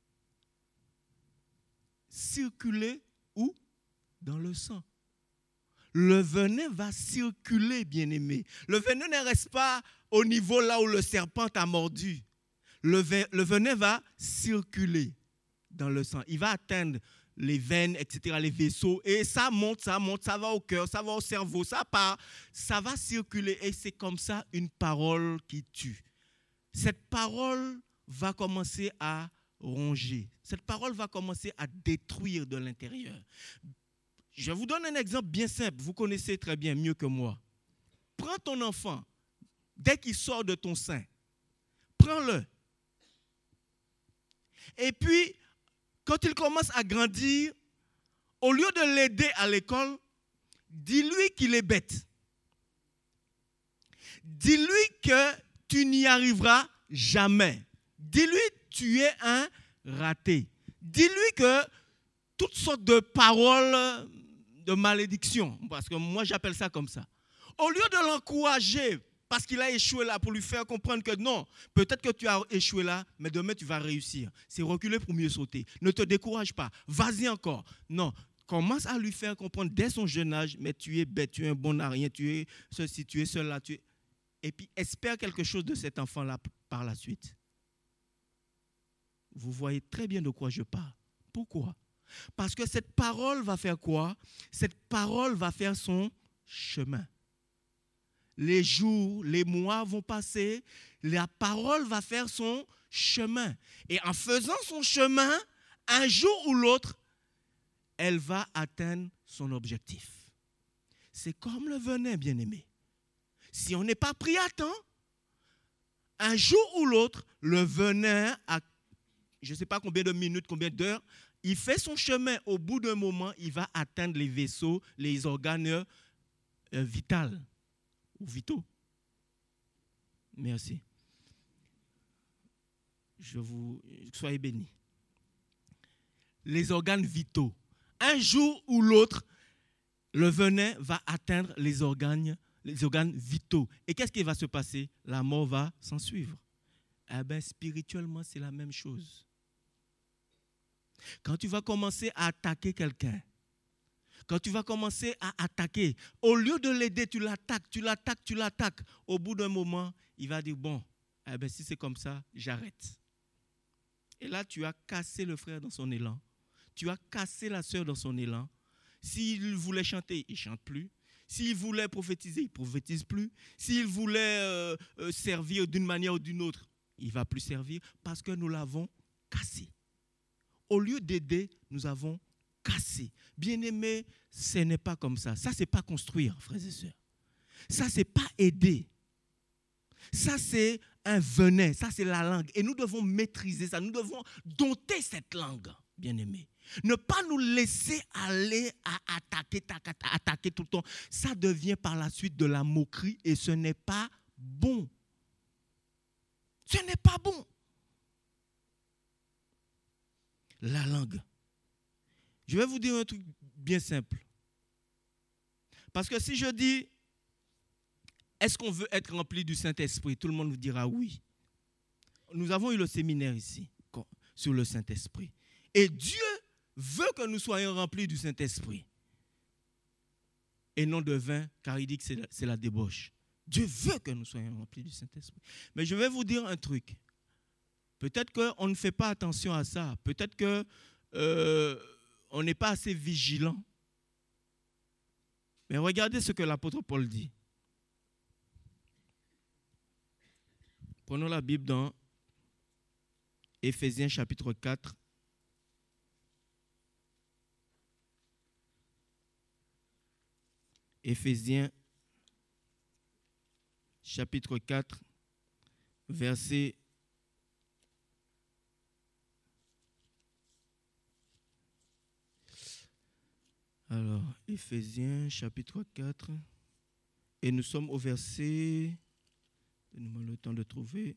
circuler où? Dans le sang. Le venin va circuler, bien-aimé. Le venin ne reste pas au niveau là où le serpent t'a mordu. Le venin va circuler dans le sang. Il va atteindre les veines, etc., les vaisseaux. Et ça monte, ça va au cœur, ça va au cerveau, ça part. Ça va circuler. Et c'est comme ça une parole qui tue. Cette parole va commencer à ronger. Cette parole va commencer à détruire de l'intérieur. Je vous donne un exemple bien simple. Vous connaissez très bien, mieux que moi. Prends ton enfant. Dès qu'il sort de ton sein, prends-le. Et puis, quand il commence à grandir, au lieu de l'aider à l'école, dis-lui qu'il est bête. Dis-lui que tu n'y arriveras jamais. Dis-lui que tu es un raté. Dis-lui que toutes sortes de paroles de malédiction, parce que moi j'appelle ça comme ça. Au lieu de l'encourager, parce qu'il a échoué là, pour lui faire comprendre que non, peut-être que tu as échoué là, mais demain tu vas réussir. C'est reculer pour mieux sauter. Ne te décourage pas, vas-y encore. Non, commence à lui faire comprendre dès son jeune âge, mais tu es bête, tu es un bon à rien, tu es ceci, tu es cela, et puis espère quelque chose de cet enfant-là par la suite. Vous voyez très bien de quoi je parle. Pourquoi? Parce que cette parole va faire quoi? Cette parole va faire son chemin. Les jours, les mois vont passer, la parole va faire son chemin. Et en faisant son chemin, un jour ou l'autre, elle va atteindre son objectif. C'est comme le venin, bien-aimé. Si on n'est pas pris à temps, un jour ou l'autre, le venin, je ne sais pas combien de minutes, combien d'heures, il fait son chemin. Au bout d'un moment, il va atteindre les vaisseaux, les organes vitaux. Ou vitaux. Merci. Soyez bénis. Les organes vitaux. Un jour ou l'autre, le venin va atteindre les organes vitaux. Et qu'est-ce qui va se passer? La mort va s'en suivre. Eh bien, spirituellement, c'est la même chose. Quand tu vas commencer à attaquer quelqu'un, quand tu vas commencer à attaquer, au lieu de l'aider, tu l'attaques. Au bout d'un moment, il va dire, bon, eh bien, si c'est comme ça, j'arrête. Et là, tu as cassé le frère dans son élan. Tu as cassé la sœur dans son élan. S'il voulait chanter, il ne chante plus. S'il voulait prophétiser, il ne prophétise plus. S'il voulait servir d'une manière ou d'une autre, il ne va plus servir parce que nous l'avons cassé. Au lieu d'aider, nous avons cassé. Bien-aimé, ce n'est pas comme ça. Ça, ce n'est pas construire, frères et sœurs. Ça, ce n'est pas aider. Ça, c'est un venin. Ça, c'est la langue. Et nous devons maîtriser ça. Nous devons dompter cette langue, bien-aimé. Ne pas nous laisser aller à attaquer tout le temps. Ça devient par la suite de la moquerie et ce n'est pas bon. Ce n'est pas bon. La langue. Je vais vous dire un truc bien simple. Parce que si je dis, est-ce qu'on veut être rempli du Saint-Esprit? Tout le monde nous dira oui. Nous avons eu le séminaire ici sur le Saint-Esprit. Et Dieu veut que nous soyons remplis du Saint-Esprit. Et non de vin, car il dit que c'est la débauche. Dieu veut que nous soyons remplis du Saint-Esprit. Mais je vais vous dire un truc. Peut-être qu'on ne fait pas attention à ça. Peut-être qu'on n'est pas assez vigilant. Mais regardez ce que l'apôtre Paul dit. Prenons la Bible dans Éphésiens chapitre 4. Éphésiens chapitre 4, verset 1. Éphésiens chapitre 4, et nous sommes au verset, donnez-moi le temps de trouver.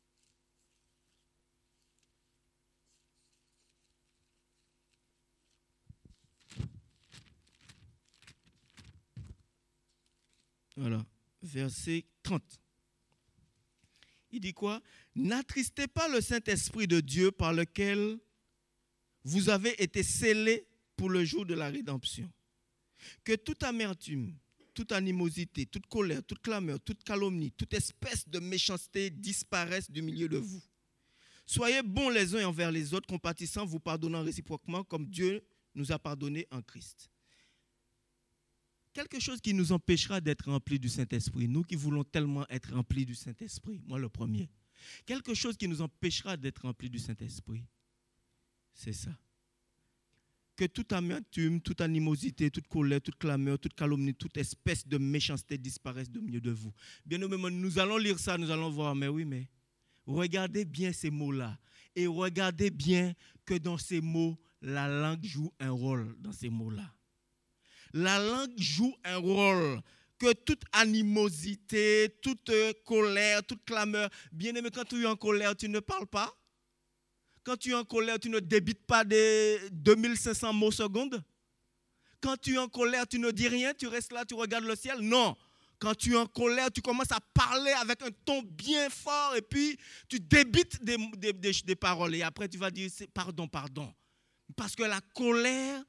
Voilà, verset 30. Il dit quoi? N'attristez pas le Saint-Esprit de Dieu par lequel vous avez été scellés pour le jour de la rédemption. Que toute amertume, toute animosité, toute colère, toute clameur, toute calomnie, toute espèce de méchanceté disparaissent du milieu de vous. Soyez bons les uns envers les autres, compatissants, vous pardonnant réciproquement comme Dieu nous a pardonné en Christ. Quelque chose qui nous empêchera d'être remplis du Saint-Esprit, nous qui voulons tellement être remplis du Saint-Esprit, moi le premier. Quelque chose qui nous empêchera d'être remplis du Saint-Esprit, c'est ça. Que toute amertume, toute animosité, toute colère, toute clameur, toute calomnie, toute espèce de méchanceté disparaisse du milieu de vous. Bien aimé, nous allons lire ça, nous allons voir, mais oui, mais regardez bien ces mots-là. Et regardez bien que dans ces mots, la langue joue un rôle dans ces mots-là. La langue joue un rôle. Que toute animosité, toute colère, toute clameur, bien aimé, quand tu es en colère, tu ne parles pas. Quand tu es en colère, tu ne débites pas des 2500 mots secondes. Quand tu es en colère, tu ne dis rien, tu restes là, tu regardes le ciel. Non. Quand tu es en colère, tu commences à parler avec un ton bien fort et puis tu débites des paroles. Et après, tu vas dire pardon, pardon. Parce que la colère,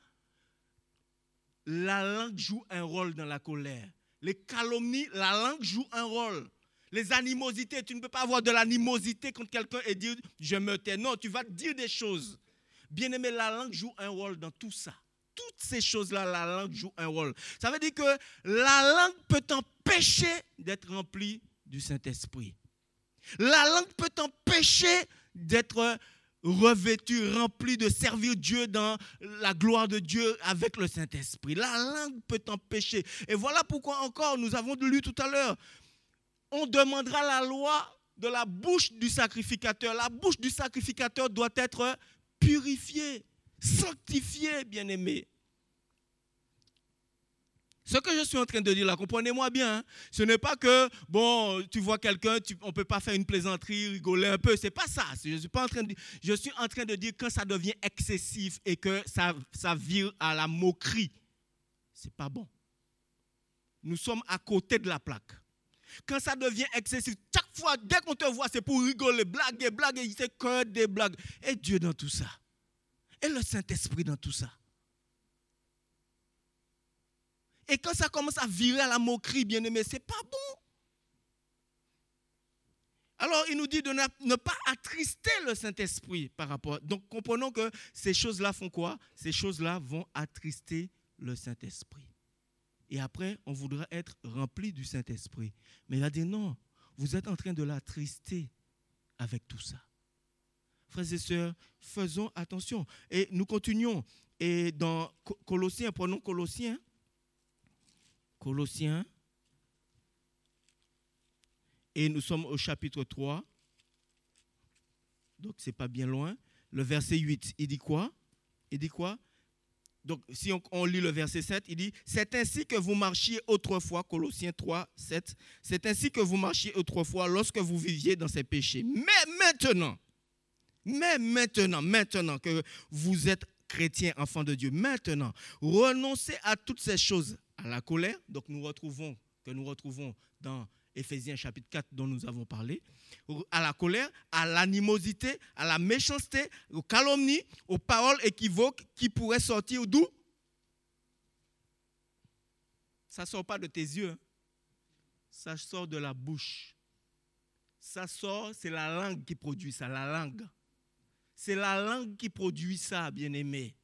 la langue joue un rôle dans la colère. Les calomnies, la langue joue un rôle. Les animosités, tu ne peux pas avoir de l'animosité contre quelqu'un et dire je me tais. Non, tu vas dire des choses. Bien-aimé, la langue joue un rôle dans tout ça. Toutes ces choses-là, la langue joue un rôle. Ça veut dire que la langue peut t'empêcher d'être rempli du Saint-Esprit. La langue peut t'empêcher d'être revêtu, rempli de servir Dieu dans la gloire de Dieu avec le Saint-Esprit. La langue peut t'empêcher. Et voilà pourquoi encore, nous avons lu tout à l'heure, on demandera la loi de la bouche du sacrificateur. La bouche du sacrificateur doit être purifiée, sanctifiée, bien-aimé. Ce que je suis en train de dire là, comprenez-moi bien, hein, ce n'est pas que, bon, tu vois quelqu'un, on ne peut pas faire une plaisanterie, rigoler un peu, ce n'est pas ça. Je suis en train de dire quand ça devient excessif et que ça vire à la moquerie, ce n'est pas bon. Nous sommes à côté de la plaque. Quand ça devient excessif, chaque fois, dès qu'on te voit, c'est pour rigoler, blaguer, c'est que des blagues. Et Dieu dans tout ça. Et le Saint-Esprit dans tout ça. Et quand ça commence à virer à la moquerie, bien-aimé, ce n'est pas bon. Alors, il nous dit de ne pas attrister le Saint-Esprit par rapport. Donc, comprenons que ces choses-là font quoi? Ces choses-là vont attrister le Saint-Esprit. Et après, on voudra être rempli du Saint-Esprit. Mais il a dit non, vous êtes en train de l'attrister avec tout ça. Frères et sœurs, faisons attention. Et nous continuons. Et dans Colossiens, prenons Colossiens. Colossiens. Et nous sommes au chapitre 3. Donc, ce n'est pas bien loin. Le verset 8, il dit quoi? Il dit quoi? Donc, si on lit le verset 7, il dit « C'est ainsi que vous marchiez autrefois », Colossiens 3, 7, « C'est ainsi que vous marchiez autrefois lorsque vous viviez dans ces péchés. Mais maintenant que vous êtes chrétiens, enfants de Dieu, maintenant, renoncez à toutes ces choses, à la colère, donc nous retrouvons dans Éphésiens chapitre 4 dont nous avons parlé, à la colère, à l'animosité, à la méchanceté, aux calomnies, aux paroles équivoques qui pourraient sortir d'où? Ça ne sort pas de tes yeux, hein. Ça sort de la bouche. Ça sort, c'est la langue qui produit ça, la langue. C'est la langue qui produit ça, bien-aimé.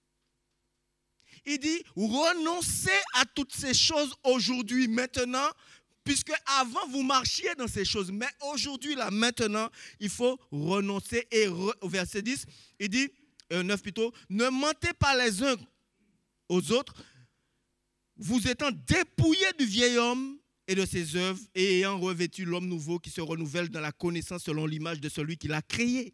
Il dit, renoncez à toutes ces choses aujourd'hui, maintenant, puisque avant vous marchiez dans ces choses, mais aujourd'hui, là, maintenant, il faut renoncer. Et au verset 10, il dit, 9 plutôt, ne mentez pas les uns aux autres, vous étant dépouillés du vieil homme et de ses œuvres, et ayant revêtu l'homme nouveau qui se renouvelle dans la connaissance selon l'image de celui qui l'a créé.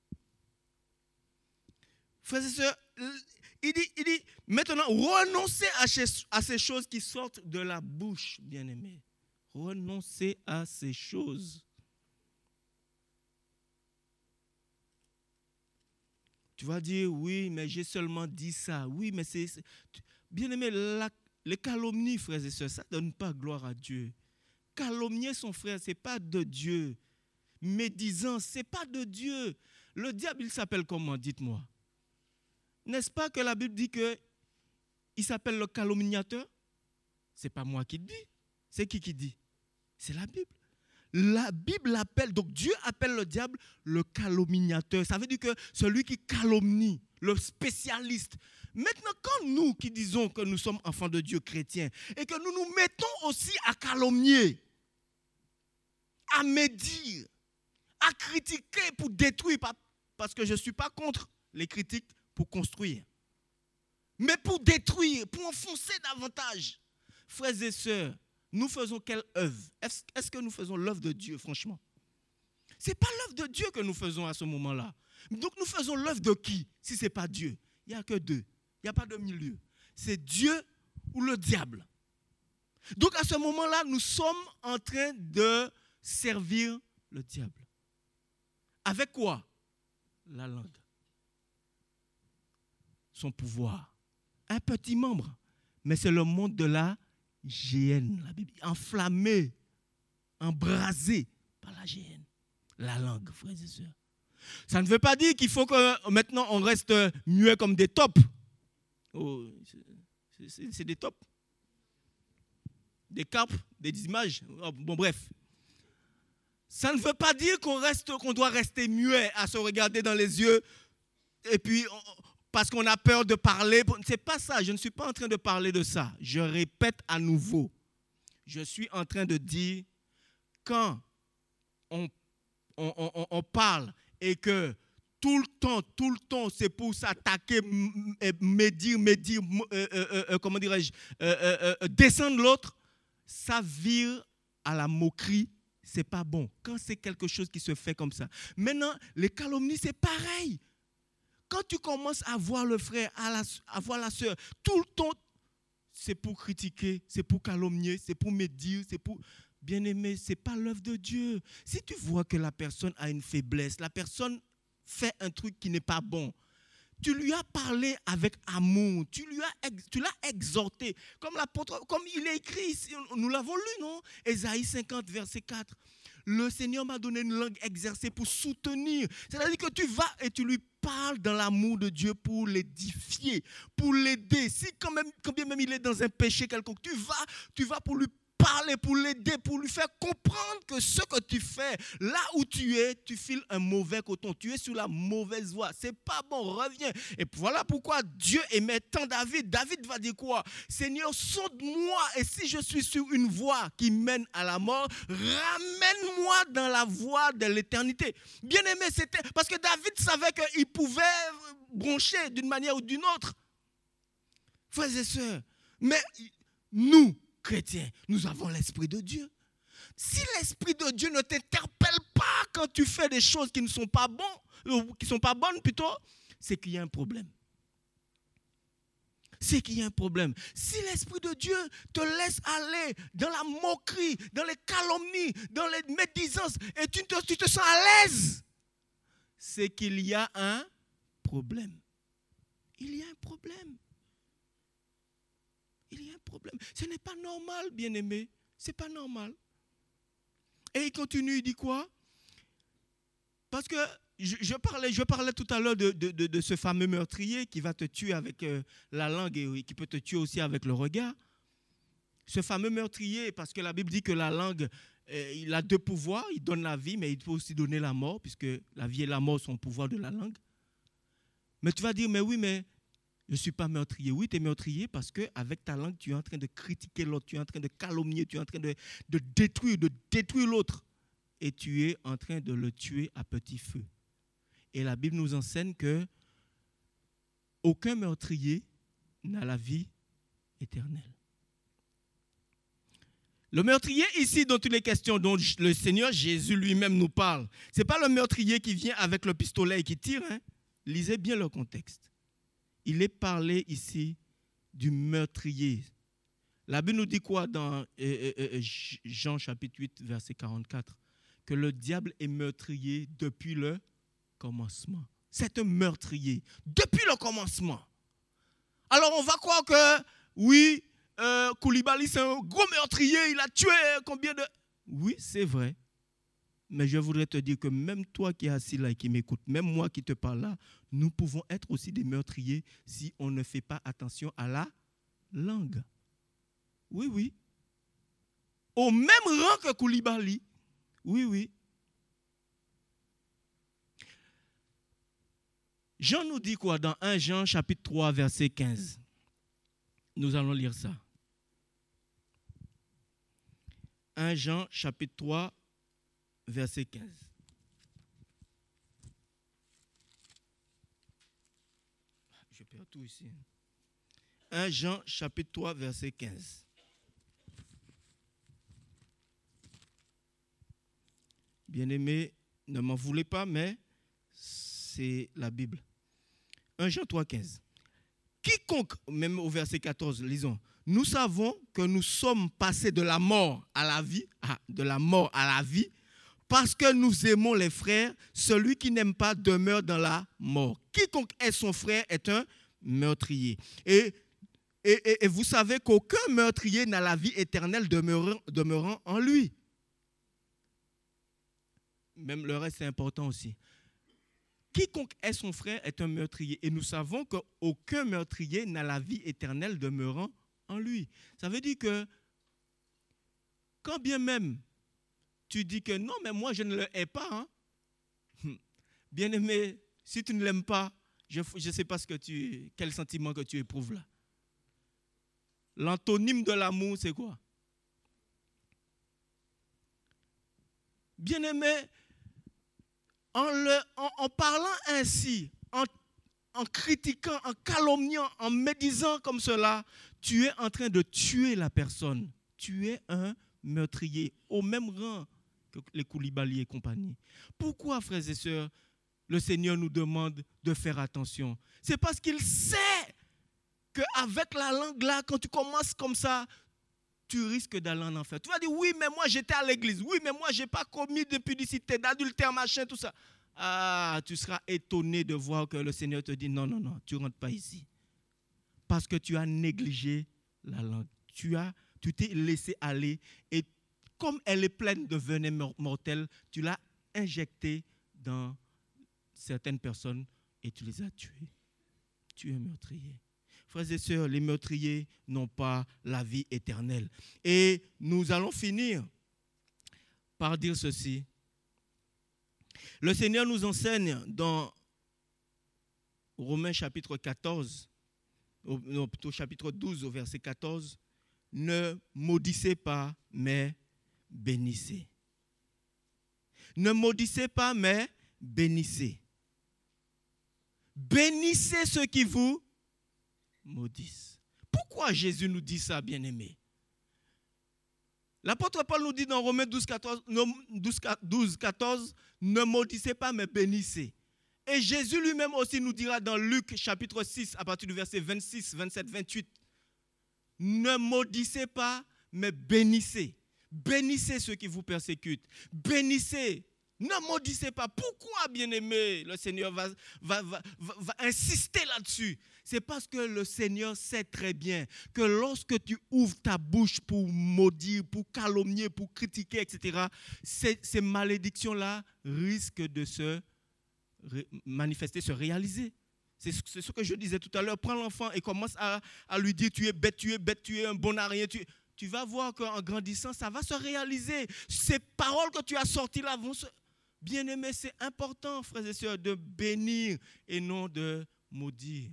Frères et sœurs, il dit, maintenant, renoncez à ces choses qui sortent de la bouche, bien-aimés. Renoncez à ces choses. Tu vas dire, oui, mais j'ai seulement dit ça. Oui, mais c'est... Bien-aimé, les calomnies, frères et sœurs, ça ne donne pas gloire à Dieu. Calomnier son frère, ce n'est pas de Dieu. Médisant, ce n'est pas de Dieu. Le diable, il s'appelle comment, dites-moi? N'est-ce pas que la Bible dit qu'il s'appelle le calomniateur? Ce n'est pas moi qui le dis. C'est qui dit? C'est la Bible. La Bible l'appelle, donc Dieu appelle le diable le calomniateur. Ça veut dire que celui qui calomnie, le spécialiste. Maintenant, quand nous qui disons que nous sommes enfants de Dieu chrétiens et que nous nous mettons aussi à calomnier, à médire, à critiquer pour détruire, parce que je ne suis pas contre les critiques pour construire, mais pour détruire, pour enfoncer davantage. Frères et sœurs, nous faisons quelle œuvre? Est-ce que nous faisons l'œuvre de Dieu, franchement? Ce n'est pas l'œuvre de Dieu que nous faisons à ce moment-là. Donc nous faisons l'œuvre de qui? Si ce n'est pas Dieu. Il n'y a que deux. Il n'y a pas de milieu. C'est Dieu ou le diable. Donc à ce moment-là, nous sommes en train de servir le diable. Avec quoi? La langue. Son pouvoir. Un petit membre. mais c'est le monde de la géhenne, la Bible dit, enflammé, embrasé par la géhenne, la langue, frères et sœurs. Ça ne veut pas dire qu'il faut que maintenant on reste muet comme des taupes. Oh, c'est des taupes. Des carpes, des images. Oh, bon, bref. Ça ne veut pas dire qu'on doit rester muet à se regarder dans les yeux et puis parce qu'on a peur de parler. C'est pas ça. Je ne suis pas en train de parler de ça. Je répète à nouveau. Je suis en train de dire quand on parle et que tout le temps, c'est pour s'attaquer, médire, comment dirais-je, descendre l'autre, ça vire à la moquerie, c'est pas bon. Quand c'est quelque chose qui se fait comme ça. Maintenant, les calomnies, c'est pareil. Quand tu commences à voir le frère, à voir la sœur, tout le temps, c'est pour critiquer, c'est pour calomnier, c'est pour médire, c'est pour... Bien-aimé, ce n'est pas l'œuvre de Dieu. Si tu vois que la personne a une faiblesse, la personne fait un truc qui n'est pas bon, tu lui as parlé avec amour, tu l'as exhorté, comme l'apôtre, comme il est écrit ici, nous l'avons lu, non? Ésaïe 50, verset 4. Le Seigneur m'a donné une langue exercée pour soutenir. C'est-à-dire que tu vas et tu lui parles dans l'amour de Dieu pour l'édifier, pour l'aider. Si quand bien même il est dans un péché quelconque, tu vas pour lui parler, pour l'aider, pour lui faire comprendre que ce que tu fais, là où tu es, tu files un mauvais coton. Tu es sur la mauvaise voie. C'est pas bon, reviens. Et voilà pourquoi Dieu aimait tant David. David va dire quoi? Seigneur, sonde-moi, et si je suis sur une voie qui mène à la mort, ramène-moi dans la voie de l'éternité. Bien aimé, c'était parce que David savait qu'il pouvait broncher d'une manière ou d'une autre. Frères et sœurs, mais nous, chrétiens, nous avons l'Esprit de Dieu. Si l'Esprit de Dieu ne t'interpelle pas quand tu fais des choses qui ne sont pas bonnes plutôt, c'est qu'il y a un problème. C'est qu'il y a un problème. Si l'Esprit de Dieu te laisse aller dans la moquerie, dans les calomnies, dans les médisances, et tu te sens à l'aise, c'est qu'il y a un problème. Il y a un problème. Il y a un problème. Ce n'est pas normal, bien-aimé. Ce n'est pas normal. Et il continue, il dit quoi? Parce que je parlais tout à l'heure de ce fameux meurtrier qui va te tuer avec la langue et qui peut te tuer aussi avec le regard. Ce fameux meurtrier, parce que la Bible dit que la langue, il a deux pouvoirs. Il donne la vie, mais il peut aussi donner la mort, puisque la vie et la mort sont au pouvoir de la langue. Mais tu vas dire, mais oui, mais je ne suis pas meurtrier. Oui, tu es meurtrier parce qu'avec ta langue, tu es en train de critiquer l'autre, tu es en train de calomnier, tu es en train de détruire l'autre. Et tu es en train de le tuer à petit feu. Et la Bible nous enseigne que aucun meurtrier n'a la vie éternelle. Le meurtrier ici dont il est question, dont le Seigneur Jésus lui-même nous parle, ce n'est pas le meurtrier qui vient avec le pistolet et qui tire. Hein? Lisez bien le contexte. Il est parlé ici du meurtrier. La Bible nous dit quoi dans Jean chapitre 8, verset 44? Que le diable est meurtrier depuis le commencement. C'est un meurtrier depuis le commencement. Alors on va croire que, oui, Koulibaly c'est un gros meurtrier, il a tué combien de... Oui, c'est vrai. Mais je voudrais te dire que même toi qui es assis là et qui m'écoutes, même moi qui te parle là, nous pouvons être aussi des meurtriers si on ne fait pas attention à la langue. Oui, oui. Au même rang que Koulibaly. Oui, oui. Jean nous dit quoi dans 1 Jean chapitre 3 verset 15? Nous allons lire ça. 1 Jean chapitre 3 verset 15. Je perds tout ici. 1 Jean chapitre 3 verset 15. Bien-aimés, ne m'en voulez pas, mais c'est la Bible. 1 Jean 3, 15. Quiconque, même au verset 14, lisons, nous savons que nous sommes passés de la mort à la vie, parce que nous aimons les frères. Celui qui n'aime pas demeure dans la mort. Quiconque est son frère est un meurtrier. Et Et vous savez qu'aucun meurtrier n'a la vie éternelle demeurant en lui. Même le reste, c'est important aussi. Quiconque est son frère est un meurtrier. Et nous savons qu'aucun meurtrier n'a la vie éternelle demeurant en lui. Ça veut dire que quand bien même tu dis que non, mais moi je ne le hais pas. Hein. Bien-aimé, si tu ne l'aimes pas, je ne sais pas quel sentiment que tu éprouves là. L'antonyme de l'amour, c'est quoi? Bien-aimé, en parlant ainsi, en critiquant, en calomniant, en médisant comme cela, tu es en train de tuer la personne. Tu es un meurtrier au même rang que les Koulibaly et compagnie. Pourquoi, frères et sœurs, le Seigneur nous demande de faire attention? C'est parce qu'il sait qu'avec la langue là, quand tu commences comme ça, tu risques d'aller en enfer. Tu vas dire, oui, mais moi j'étais à l'église. Oui, mais moi je n'ai pas commis d'impudicité, d'adultère, machin, tout ça. Ah, tu seras étonné de voir que le Seigneur te dit, non, tu ne rentres pas ici. Parce que tu as négligé la langue. Tu t'es laissé aller et comme elle est pleine de venin mortel, tu l'as injectée dans certaines personnes et tu les as tuées. Tu es meurtrier. Frères et sœurs, les meurtriers n'ont pas la vie éternelle. Et nous allons finir par dire ceci. Le Seigneur nous enseigne dans Romains chapitre 14, non, plutôt chapitre 12 au verset 14, ne maudissez pas, mais bénissez. Ne maudissez pas, mais bénissez. Bénissez ceux qui vous maudissent. Pourquoi Jésus nous dit ça, bien-aimés? L'apôtre Paul nous dit dans Romains 12, 14, ne maudissez pas, mais bénissez. Et Jésus lui-même aussi nous dira dans Luc chapitre 6, à partir du verset 26, 27, 28, ne maudissez pas, mais bénissez. Bénissez ceux qui vous persécutent. Bénissez. Ne maudissez pas. Pourquoi, bien-aimé, le Seigneur va insister là-dessus? C'est parce que le Seigneur sait très bien que lorsque tu ouvres ta bouche pour maudire, pour calomnier, pour critiquer, etc., ces malédictions-là risquent de se manifester, se réaliser. C'est ce que je disais tout à l'heure. Prends l'enfant et commence à lui dire tu es bête, tu es un bon à rien. Tu vas voir qu'en grandissant, ça va se réaliser. Ces paroles que tu as sorties là vont se... Bien-aimés, c'est important, frères et sœurs, de bénir et non de maudire.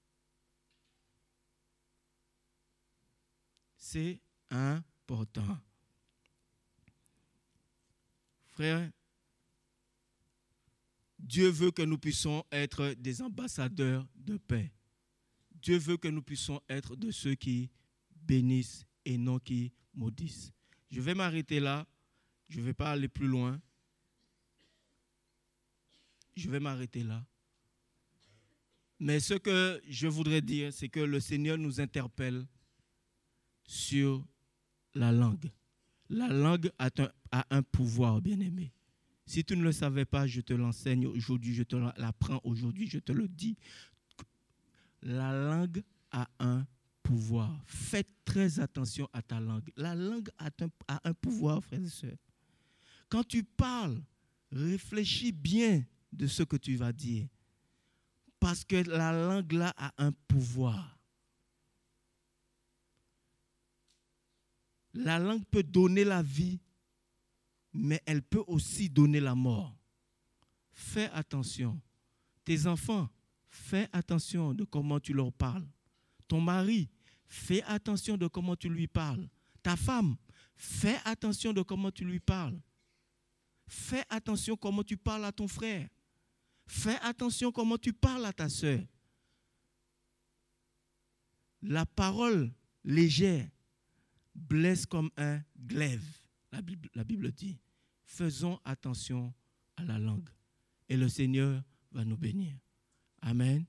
C'est important. Frères, Dieu veut que nous puissions être des ambassadeurs de paix. Dieu veut que nous puissions être de ceux qui bénissent et non qui maudissent. Je vais m'arrêter là. Je ne vais pas aller plus loin. Je vais m'arrêter là. Mais ce que je voudrais dire, c'est que le Seigneur nous interpelle sur la langue. La langue a un pouvoir, bien-aimé. Si tu ne le savais pas, je te l'enseigne aujourd'hui, je te l'apprends aujourd'hui, je te le dis. La langue a un pouvoir. Faites très attention à ta langue. La langue a un pouvoir, frères et sœurs. Quand tu parles, réfléchis bien de ce que tu vas dire. Parce que la langue là a un pouvoir. La langue peut donner la vie, mais elle peut aussi donner la mort. Fais attention. Tes enfants, fais attention de comment tu leur parles. Ton mari, fais attention de comment tu lui parles. Ta femme, fais attention de comment tu lui parles. Fais attention comment tu parles à ton frère. Fais attention comment tu parles à ta sœur. La parole légère blesse comme un glaive. La Bible dit. Faisons attention à la langue. Et le Seigneur va nous bénir. Amen.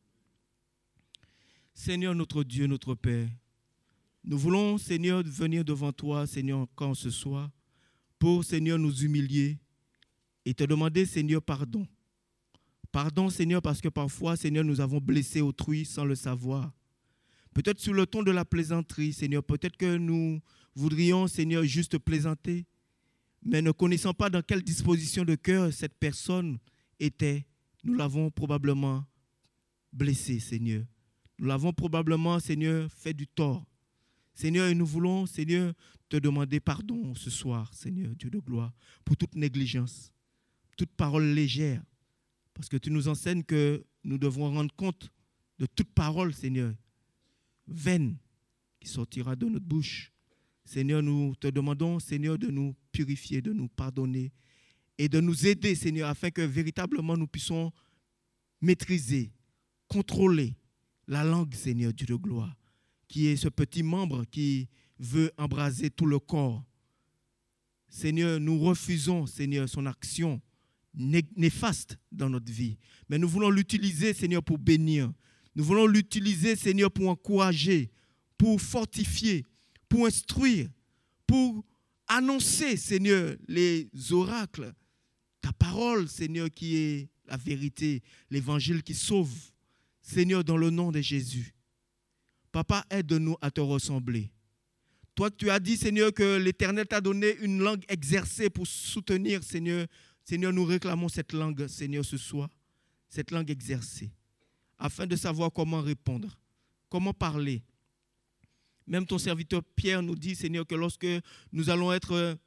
Seigneur notre Dieu, notre Père, nous voulons, Seigneur, venir devant toi, Seigneur, encore ce soir, pour, Seigneur, nous humilier et te demander, Seigneur, pardon. Pardon, Seigneur, parce que parfois, Seigneur, nous avons blessé autrui sans le savoir. Peut-être sur le ton de la plaisanterie, Seigneur. Peut-être que nous voudrions, Seigneur, juste plaisanter, mais ne connaissant pas dans quelle disposition de cœur cette personne était, nous l'avons probablement blessé, Seigneur. Nous l'avons probablement, Seigneur, fait du tort. Seigneur, et nous voulons, Seigneur, te demander pardon ce soir, Seigneur, Dieu de gloire, pour toute négligence, toute parole légère, parce que tu nous enseignes que nous devons rendre compte de toute parole, Seigneur, vaine, qui sortira de notre bouche. Seigneur, nous te demandons, Seigneur, de nous purifier, de nous pardonner et de nous aider, Seigneur, afin que véritablement nous puissions maîtriser, contrôler la langue, Seigneur, Dieu de gloire, qui est ce petit membre qui veut embraser tout le corps. Seigneur, nous refusons, Seigneur, son action néfaste dans notre vie. Mais nous voulons l'utiliser, Seigneur, pour bénir. Nous voulons l'utiliser, Seigneur, pour encourager, pour fortifier, pour instruire, pour annoncer, Seigneur, les oracles, ta parole, Seigneur, qui est la vérité, l'évangile qui sauve. Seigneur, dans le nom de Jésus. Papa, aide-nous à te ressembler. Toi, tu as dit, Seigneur, que l'Éternel t'a donné une langue exercée pour soutenir, Seigneur. Seigneur, nous réclamons cette langue, Seigneur, ce soir, cette langue exercée, afin de savoir comment répondre, comment parler. Même ton serviteur Pierre nous dit, Seigneur, que lorsque nous allons être,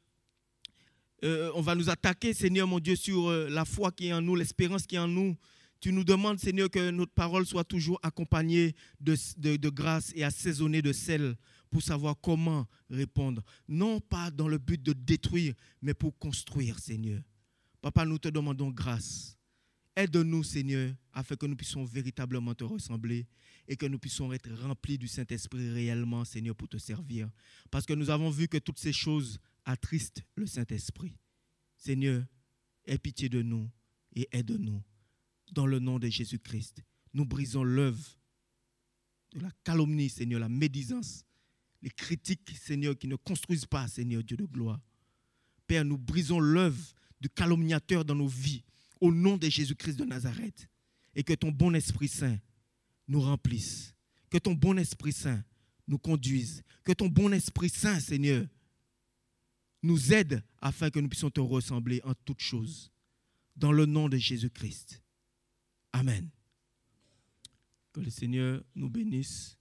on va nous attaquer, Seigneur, mon Dieu, sur la foi qui est en nous, l'espérance qui est en nous, tu nous demandes, Seigneur, que notre parole soit toujours accompagnée de grâce et assaisonnée de sel pour savoir comment répondre. Non pas dans le but de détruire, mais pour construire, Seigneur. Papa, nous te demandons grâce. Aide-nous, Seigneur, afin que nous puissions véritablement te ressembler et que nous puissions être remplis du Saint-Esprit réellement, Seigneur, pour te servir. Parce que nous avons vu que toutes ces choses attristent le Saint-Esprit. Seigneur, aie pitié de nous et aide-nous. Dans le nom de Jésus-Christ, nous brisons l'œuvre de la calomnie, Seigneur, la médisance, les critiques, Seigneur, qui ne construisent pas, Seigneur, Dieu de gloire. Père, nous brisons l'œuvre du calomniateur dans nos vies, au nom de Jésus-Christ de Nazareth. Et que ton bon Esprit Saint nous remplisse. Que ton bon Esprit Saint nous conduise. Que ton bon Esprit Saint, Seigneur, nous aide afin que nous puissions te ressembler en toutes choses. Dans le nom de Jésus-Christ. Amen. Que le Seigneur nous bénisse.